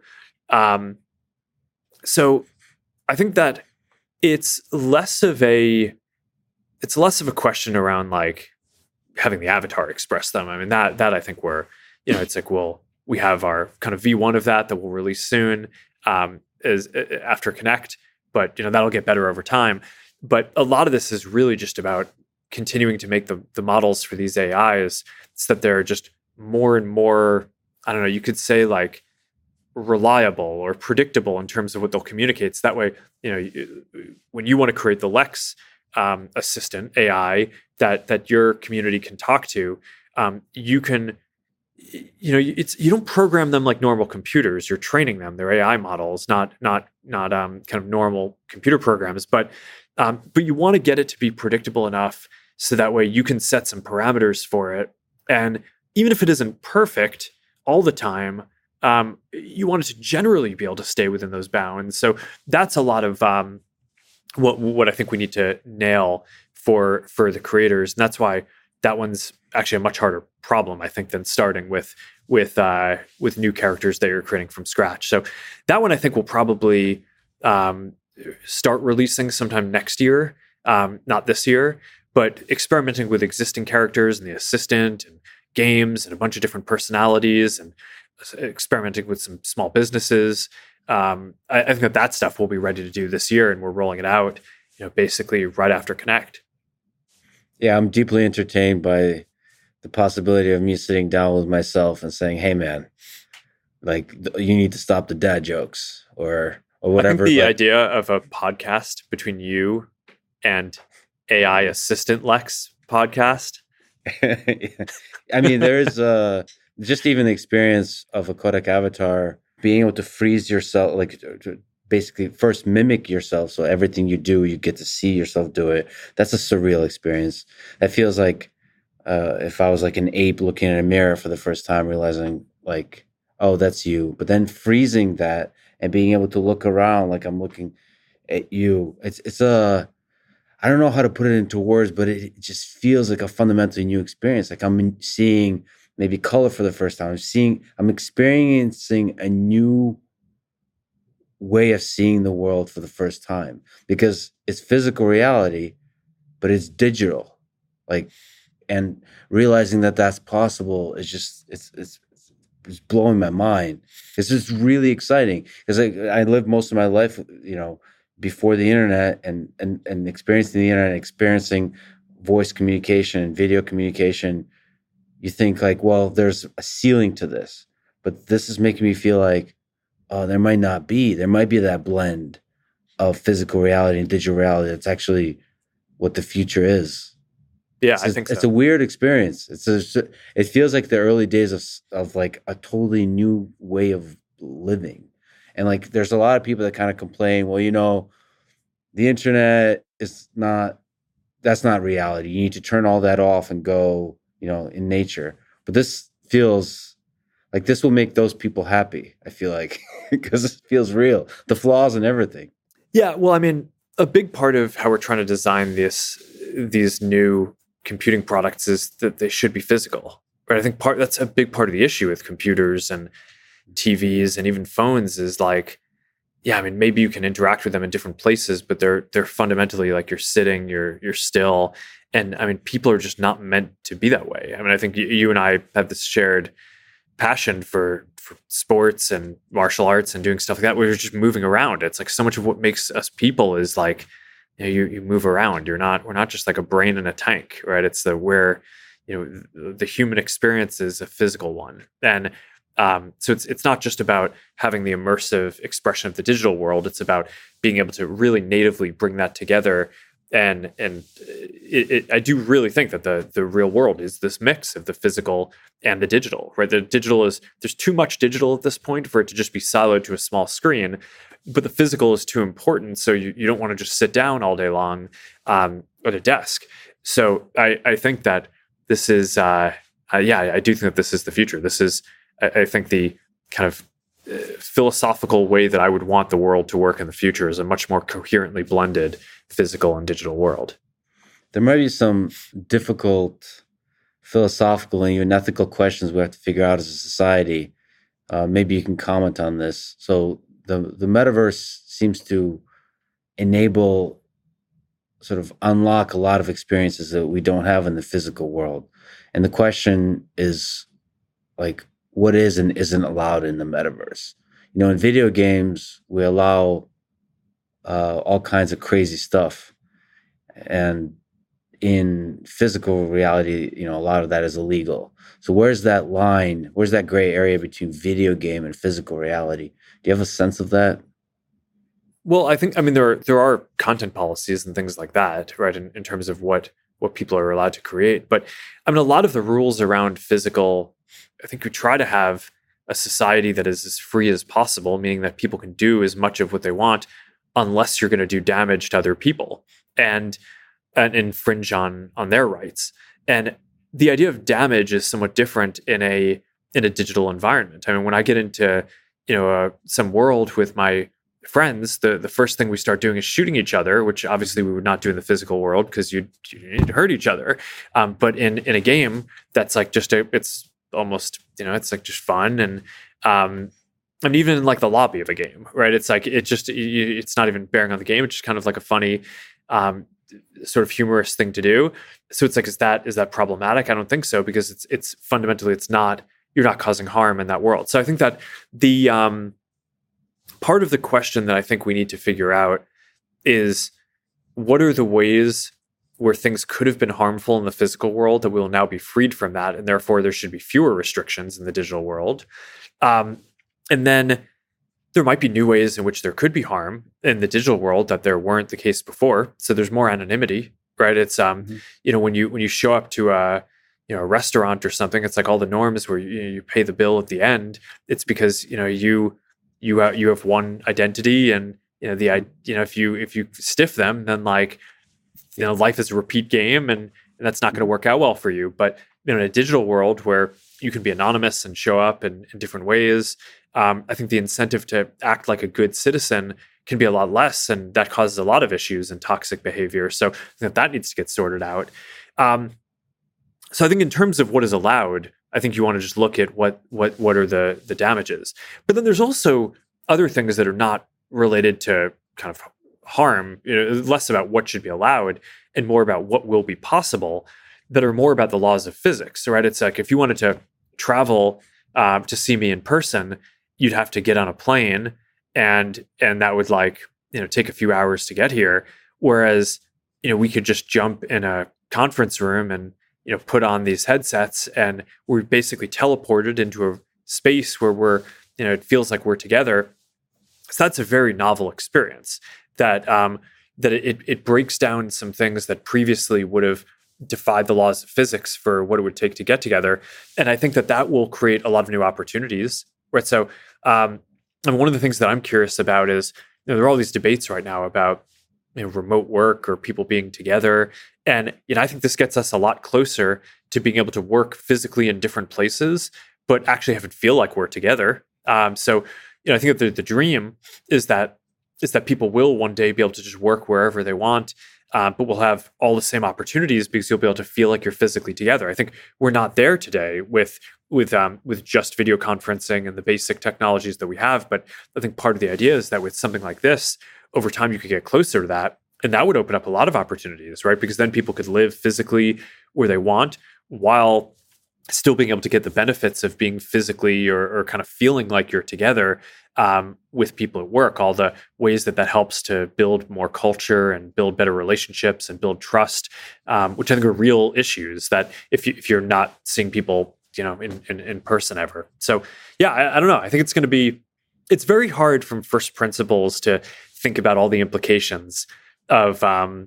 So I think that it's less of a question around like having the avatar express them. I mean, that I think we're, it's like, we have our kind of V1 of that we'll release soon, is after Connect, but that'll get better over time. But a lot of this is really just about continuing to make the models for these AIs so that they're just more and more, I don't know, you could say like reliable or predictable in terms of what they'll communicate. So that way, when you want to create the Lex assistant AI that your community can talk to, you can, you don't program them like normal computers. You're training them. They're AI models, not kind of normal computer programs. But you want to get it to be predictable enough so that way you can set some parameters for it. And even if it isn't perfect all the time, you want it to generally be able to stay within those bounds. So that's a lot of what I think we need to nail for the creators, and that's why that one's actually a much harder problem, I think, than starting with new characters that you're creating from scratch. So that one I think will probably start releasing sometime next year, not this year, but experimenting with existing characters and the assistant and games and a bunch of different personalities and experimenting with some small businesses. I think that stuff we'll be ready to do this year, and we're rolling it out, basically right after Connect. Yeah, I'm deeply entertained by the possibility of me sitting down with myself and saying, "Hey, man, like you need to stop the dad jokes," or whatever. I think the idea of a podcast between you and AI assistant Lex podcast. I mean, there's just even the experience of a Kodak avatar being able to freeze yourself, like to basically first mimic yourself. So everything you do, you get to see yourself do it. That's a surreal experience. That feels like if I was like an ape looking in a mirror for the first time, realizing like, oh, that's you. But then freezing that and being able to look around like I'm looking at you. It's I don't know how to put it into words, but it just feels like a fundamentally new experience. Like I'm seeing maybe color for the first time. I'm experiencing a new way of seeing the world for the first time, because it's physical reality, but it's digital. Like, and realizing that that's possible is just it's blowing my mind. It's just really exciting because I lived most of my life, before the internet and experiencing the internet, experiencing voice communication and video communication. You think like, well, there's a ceiling to this, but this is making me feel like, oh, there might not be. There might be that blend of physical reality and digital reality. That's actually what the future is. Yeah, I think so. It's a weird experience. It feels like the early days of like a totally new way of living. And like, there's a lot of people that kind of complain, well, the internet that's not reality. You need to turn all that off and go, in nature. But this feels like this will make those people happy, I feel like, because it feels real. The flaws and everything. Yeah, well, I mean, a big part of how we're trying to design these new computing products is that they should be physical. Right? I think that's a big part of the issue with computers and TVs and even phones is like, yeah, I mean, maybe you can interact with them in different places, but they're fundamentally like you're sitting, you're still. And I mean, people are just not meant to be that way. I mean, I think you and I have this shared passion for sports and martial arts and doing stuff like that. We're just moving around. It's like so much of what makes us people is like, you move around. We're not just like a brain in a tank, right? It's the human experience is a physical one. And so it's not just about having the immersive expression of the digital world. It's about being able to really natively bring that together. And I do really think that the real world is this mix of the physical and the digital, right? The digital there's too much digital at this point for it to just be siloed to a small screen, but the physical is too important. So you don't want to just sit down all day long at a desk. So I think that this is, I do think that this is the future. This is, I think the kind of philosophical way that I would want the world to work in the future is a much more coherently blended physical and digital world. There might be some difficult philosophical and even ethical questions we have to figure out as a society. Maybe you can comment on this. So the metaverse seems to enable, sort of unlock a lot of experiences that we don't have in the physical world. And the question is like, what is and isn't allowed in the metaverse? In video games, we allow all kinds of crazy stuff. And in physical reality, a lot of that is illegal. So where's that line? Where's that gray area between video game and physical reality? Do you have a sense of that? Well, I mean, there are content policies and things like that, right? In terms of what people are allowed to create. But I mean, a lot of the rules around physical, I think we try to have a society that is as free as possible, meaning that people can do as much of what they want unless you're going to do damage to other people and infringe on their rights. And the idea of damage is somewhat different in a digital environment. I mean, when I get into some world with my friends, the first thing we start doing is shooting each other, which obviously we would not do in the physical world because you need to hurt each other. But in a game, that's like it's almost, it's like just fun. And even in like the lobby of a game, right? It's like, it's not even bearing on the game. It's just kind of like a funny, sort of humorous thing to do. So it's like, is that problematic? I don't think so, because it's fundamentally, you're not causing harm in that world. So I think that the part of the question that I think we need to figure out is, what are the ways where things could have been harmful in the physical world that we will now be freed from that, and therefore there should be fewer restrictions in the digital world. And then there might be new ways in which there could be harm in the digital world that there weren't the case before. So there's more anonymity, right? It's when you show up to a restaurant or something, it's like all the norms where you pay the bill at the end. It's because you have one identity, and if you stiff them, then like life is a repeat game, and that's not going to work out well for you. But in a digital world where you can be anonymous and show up in different ways, I think the incentive to act like a good citizen can be a lot less, and that causes a lot of issues and toxic behavior. So I think that needs to get sorted out. So I think in terms of what is allowed, I think you want to just look at what are the damages. But then there's also other things that are not related to kind of harm, less about what should be allowed and more about what will be possible, that are more about the laws of physics, right? It's like if you wanted to travel to see me in person, you'd have to get on a plane, and that would take a few hours to get here. Whereas we could just jump in a conference room and put on these headsets, and we're basically teleported into a space where we're it feels like we're together. So that's a very novel experience that it breaks down some things that previously would have defied the laws of physics for what it would take to get together. And I think that will create a lot of new opportunities, right? So and one of the things that I'm curious about is there are all these debates right now about remote work or people being together. And I think this gets us a lot closer to being able to work physically in different places, but actually have it feel like we're together. So I think that the dream is that people will one day be able to just work wherever they want, but we'll have all the same opportunities because you'll be able to feel like you're physically together. I think we're not there today with just video conferencing and the basic technologies that we have, but I think part of the idea is that with something like this, over time you could get closer to that, and that would open up a lot of opportunities, right? Because then people could live physically where they want while still being able to get the benefits of being physically or kind of feeling like you're together with people at work, all the ways that helps to build more culture and build better relationships and build trust, which I think are real issues that if you're not seeing people, in person ever. So yeah, I don't know. I think it's very hard from first principles to think about all the implications of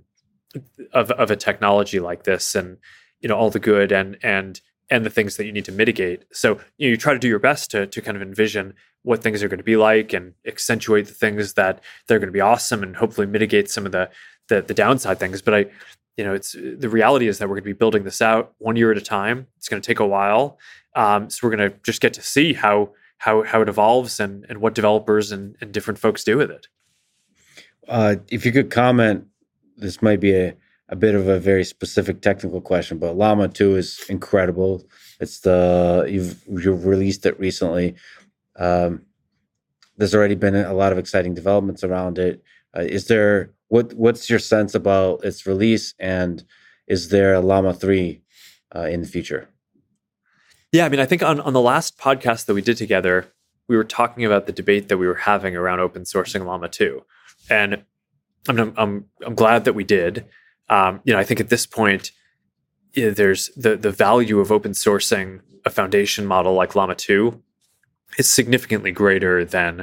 a technology like this, and all the good and the things that you need to mitigate. So you try to do your best to kind of envision what things are going to be like and accentuate the things that they're going to be awesome, and hopefully mitigate some of the downside things. But it's the reality is that we're going to be building this out 1 year at a time. It's going to take a while, so we're going to just get to see how it evolves and what developers and different folks do with it. If you could comment, this might be a bit of a very specific technical question, but Llama 2 is incredible. It's you've released it recently. There's already been a lot of exciting developments around it. What's your sense about its release, and is there a Llama 3 in the future? Yeah, I think on the last podcast that we did together, we were talking about the debate that we were having around open sourcing Llama 2. And I'm glad that we did. I think at this point, there's the value of open sourcing a foundation model like Llama 2 is significantly greater than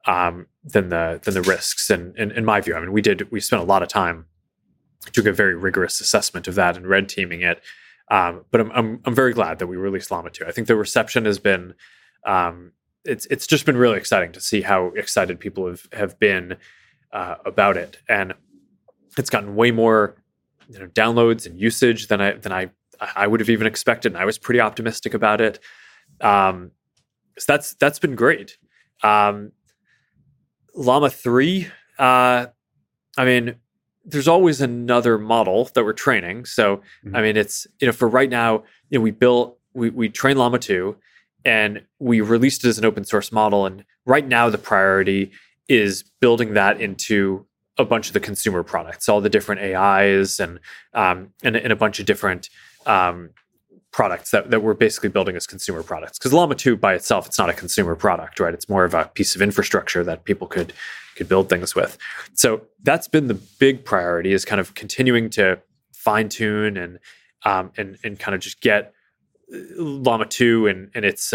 the risks. And in my view, we spent a lot of time doing a very rigorous assessment of that and red teaming it. But I'm very glad that we released Llama 2. I think the reception has been it's just been really exciting to see how excited people have been about it, and it's gotten way more downloads and usage than I would have even expected, and I was pretty optimistic about it. So that's been great. Llama 3, there's always another model that we're training. So it's for right now, we trained Llama 2, and we released it as an open source model, and right now the priority is building that into a bunch of the consumer products, all the different AIs and a bunch of different products that we're basically building as consumer products. Because Llama 2 by itself, it's not a consumer product, right? It's more of a piece of infrastructure that people could build things with. So that's been the big priority, is kind of continuing to fine tune and kind of just get Llama 2 and its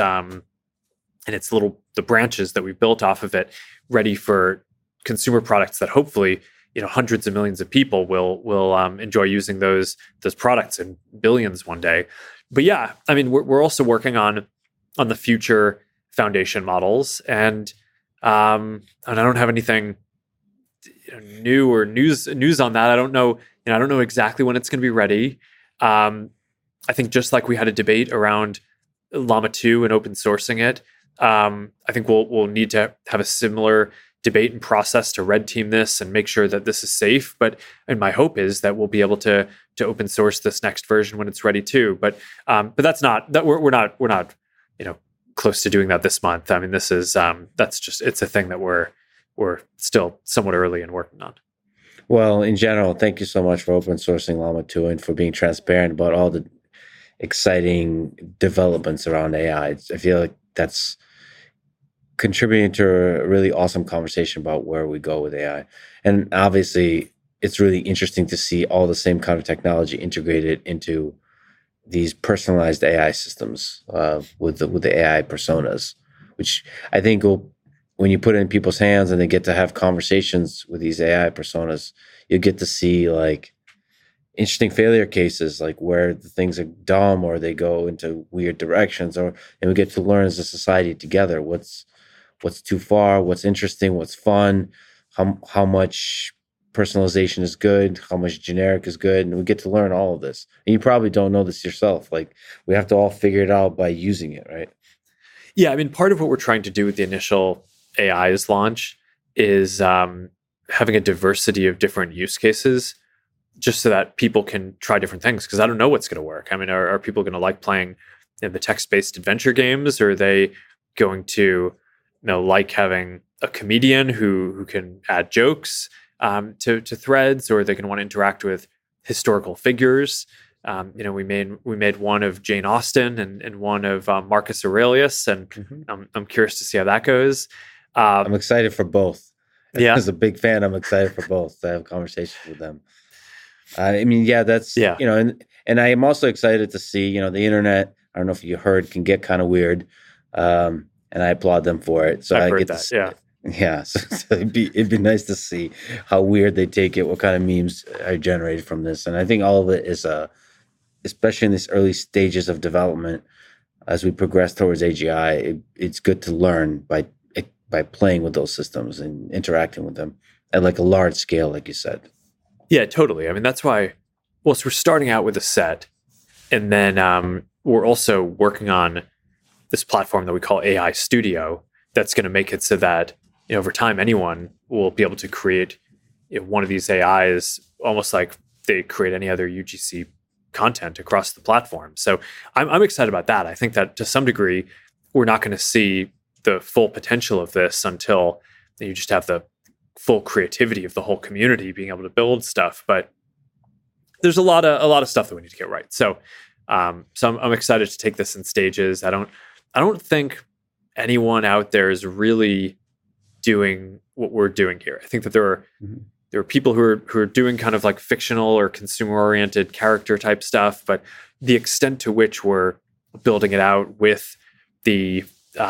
the branches that we built off of it ready for consumer products that hopefully hundreds of millions of people will enjoy using those products, and billions one day. But yeah, we're also working on the future foundation models, and I don't have anything new or news on that. I don't know. I don't know exactly when it's going to be ready. I think just like we had a debate around Llama 2 and open sourcing it, I think we'll need to have a similar debate and process to red team this and make sure that this is safe. And my hope is that we'll be able to open source this next version when it's ready too. But that's not that we're not close to doing that this month. This is that's just, it's a thing that we're still somewhat early in working on. Well, in general, thank you so much for open sourcing Llama 2 and for being transparent about all the exciting developments around AI. I feel like that's contributing to a really awesome conversation about where we go with AI. And obviously, it's really interesting to see all the same kind of technology integrated into these personalized AI systems with the AI personas, which I think will, when you put it in people's hands and they get to have conversations with these AI personas, you get to see like interesting failure cases, like where the things are dumb or they go into weird directions, or and we get to learn as a society together what's too far, what's interesting, what's fun, how much personalization is good, how much generic is good, and we get to learn all of this. And you probably don't know this yourself. Like we have to all figure it out by using it, right? Yeah, I mean, part of what we're trying to do with the initial AI's launch is having a diversity of different use cases, just so that people can try different things. Because I don't know what's going to work. I mean, are people going to like playing the text-based adventure games? Or are they going to like having a comedian who can add jokes to threads, or they can want to interact with historical figures? We made one of Jane Austen and one of Marcus Aurelius, and I'm curious to see how that goes. I'm excited for both. Yeah, As a big fan, I'm excited for both to have conversations with them. I mean, yeah, that's yeah, and I am also excited to see the internet. I don't know if you heard, can get kind of weird, and I applaud them for it. So I've I heard get that. to see, yeah. So it'd be nice to see how weird they take it, what kind of memes are generated from this, and I think all of it is especially in these early stages of development, as we progress towards AGI, it's good to learn by playing with those systems and interacting with them at like a large scale, like you said. Yeah, totally. I mean, that's why. Well, so we're starting out with a set, and then we're also working on this platform that we call AI Studio. That's going to make it so that over time, anyone will be able to create one of these AIs, almost like they create any other UGC content across the platform. So I'm excited about that. I think that to some degree, we're not going to see the full potential of this until you just have the full creativity of the whole community being able to build stuff. But there's a lot of stuff that we need to get right. So I'm excited to take this in stages. I don't think anyone out there is really doing what we're doing here. I think that there are people who are doing kind of like fictional or consumer oriented character type stuff, but the extent to which we're building it out with the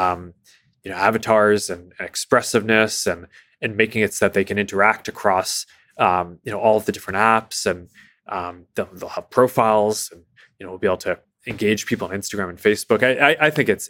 avatars and expressiveness and making it so that they can interact across all of the different apps, and they'll have profiles, and we'll be able to engage people on Instagram and Facebook. I think it's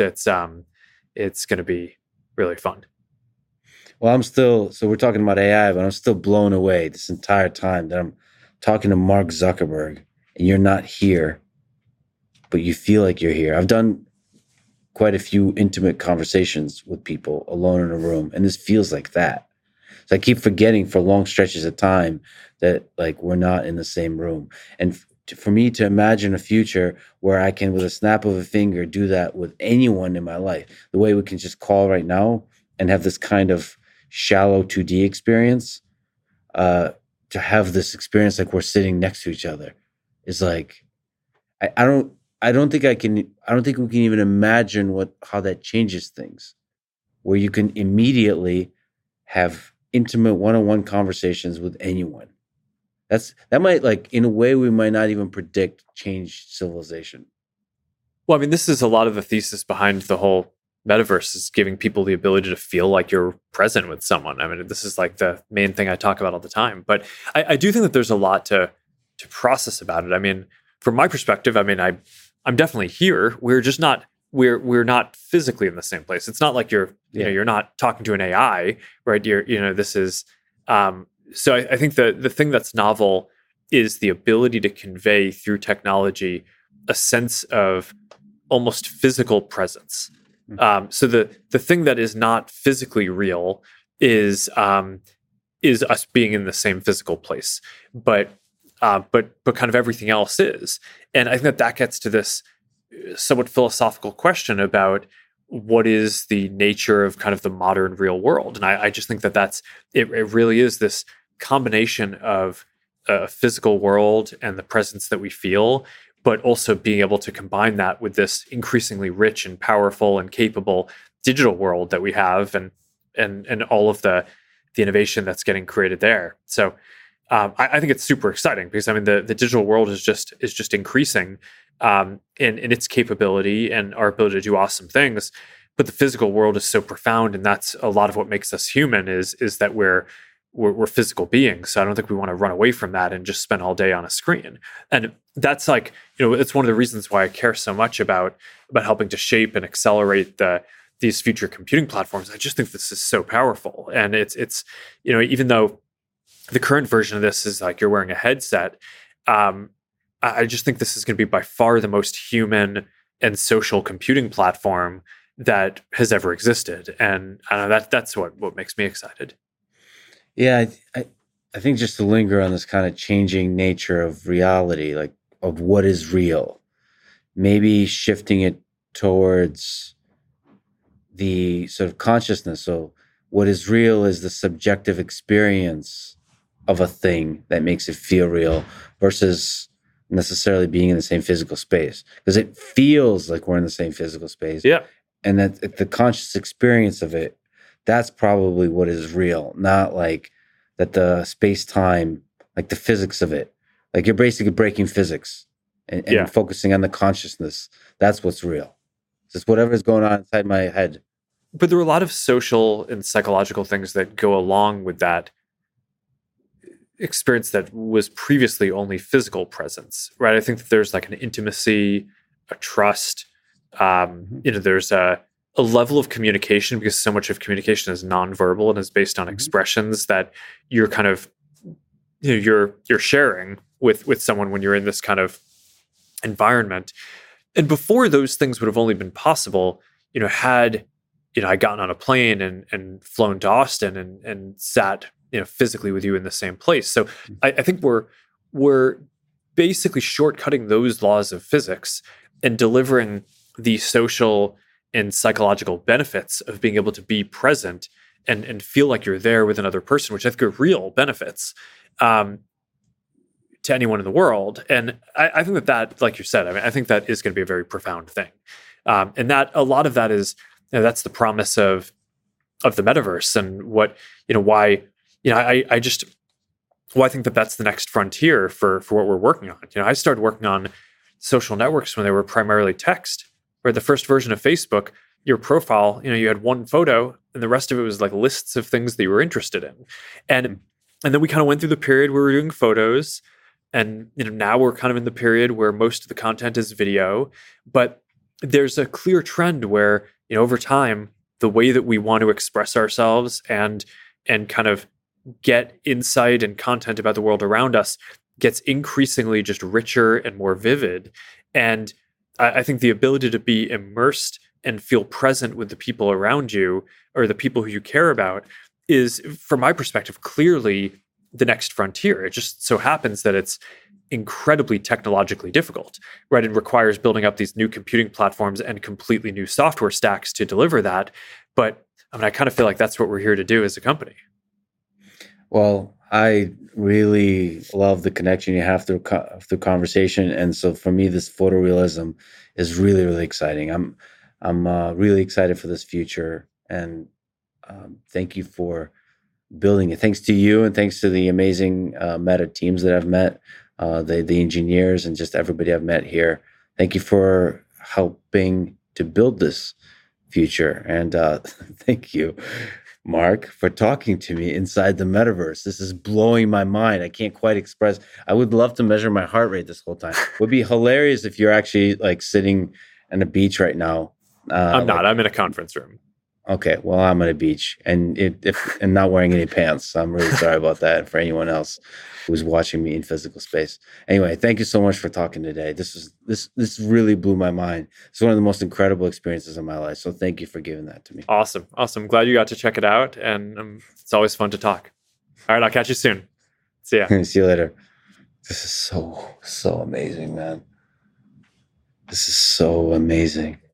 going to be really fun. Well, so we're talking about AI, but I'm still blown away this entire time that I'm talking to Mark Zuckerberg and you're not here, but you feel like you're here. I've done quite a few intimate conversations with people alone in a room, and this feels like that. So I keep forgetting for long stretches of time that like we're not in the same room. And for me to imagine a future where I can, with a snap of a finger, do that with anyone in my life, the way we can just call right now and have this kind of shallow 2D experience, to have this experience like we're sitting next to each other is like, I don't think we can even imagine how that changes things, where you can immediately have intimate one-on-one conversations with anyone. That might, like, in a way we might not even predict, change civilization. Well, I mean, this is a lot of the thesis behind the whole metaverse, is giving people the ability to feel like you're present with someone. I mean, this is like the main thing I talk about all the time. But I do think that there's a lot to process about it. I mean, from my perspective, I mean, I'm definitely here. We're just not we're not physically in the same place. It's not like you're not talking to an AI, right? This is so I think the thing that's novel is the ability to convey through technology a sense of almost physical presence. So the thing that is not physically real is us being in the same physical place, but kind of everything else is. And I think that gets to this somewhat philosophical question about what is the nature of kind of the modern real world. And I just think that it really is this combination of a physical world and the presence that we feel, but also being able to combine that with this increasingly rich and powerful and capable digital world that we have, and all of the innovation that's getting created there. So I think it's super exciting because I mean the digital world is just increasing in its capability and our ability to do awesome things, but the physical world is so profound, and that's a lot of what makes us human is that we're physical beings. So I don't think we want to run away from that and just spend all day on a screen. And that's like, it's one of the reasons why I care so much about helping to shape and accelerate these future computing platforms. I just think this is so powerful. And it's even though the current version of this is like you're wearing a headset, I just think this is going to be by far the most human and social computing platform that has ever existed. And I don't know, that's what makes me excited. Yeah, I think just to linger on this kind of changing nature of reality, like of what is real, maybe shifting it towards the sort of consciousness. So what is real is the subjective experience of a thing that makes it feel real versus necessarily being in the same physical space, because it feels like we're in the same physical space. Yeah. And that the conscious experience of it, that's probably what is real, not like that the space-time, like the physics of it. Like you're basically breaking physics and focusing on the consciousness. That's what's real. Just whatever's going on inside my head. But there are a lot of social and psychological things that go along with that experience that was previously only physical presence, right? I think that there's like an intimacy, a trust, there's a level of communication, because so much of communication is nonverbal and is based on expressions that you're kind of, you're sharing with someone when you're in this kind of environment. And before, those things would have only been possible, had I gotten on a plane and flown to Austin and sat physically with you in the same place. So I think we're basically shortcutting those laws of physics and delivering the social and psychological benefits of being able to be present and feel like you're there with another person, which I think are real benefits to anyone in the world. And I think that, like you said, I think that is going to be a very profound thing. And that a lot of that is, that's the promise of the metaverse, and what, why, I think that that's the next frontier for what we're working on. I started working on social networks when they were primarily text, where the first version of Facebook, your profile, you had one photo and the rest of it was like lists of things that you were interested in. And then we kind of went through the period where we were doing photos, and now we're kind of in the period where most of the content is video. But there's a clear trend where, over time, the way that we want to express ourselves and kind of get insight and content about the world around us gets increasingly just richer and more vivid. And I think the ability to be immersed and feel present with the people around you, or the people who you care about, is, from my perspective, clearly the next frontier. It just so happens that it's incredibly technologically difficult, right? It requires building up these new computing platforms and completely new software stacks to deliver that. But I kind of feel like that's what we're here to do as a company. Well, I really love the connection you have through conversation, and so for me, this photorealism is really, really exciting. I'm really excited for this future, and thank you for building it. Thanks to you, and thanks to the amazing Meta teams that I've met, the engineers, and just everybody I've met here. Thank you for helping to build this future, and thank you, Mark, for talking to me inside the metaverse. This is blowing my mind. I can't quite express. I would love to measure my heart rate this whole time. It would be hilarious if you're actually like sitting on a beach right now. I'm not. I'm in a conference room. Okay, well, I'm on a beach and not wearing any pants. So I'm really sorry about that for anyone else who's watching me in physical space. Anyway, thank you so much for talking today. This really blew my mind. It's one of the most incredible experiences of my life. So thank you for giving that to me. Awesome. Glad you got to check it out, and it's always fun to talk. All right, I'll catch you soon. See ya. See you later. This is so amazing, man. This is so amazing.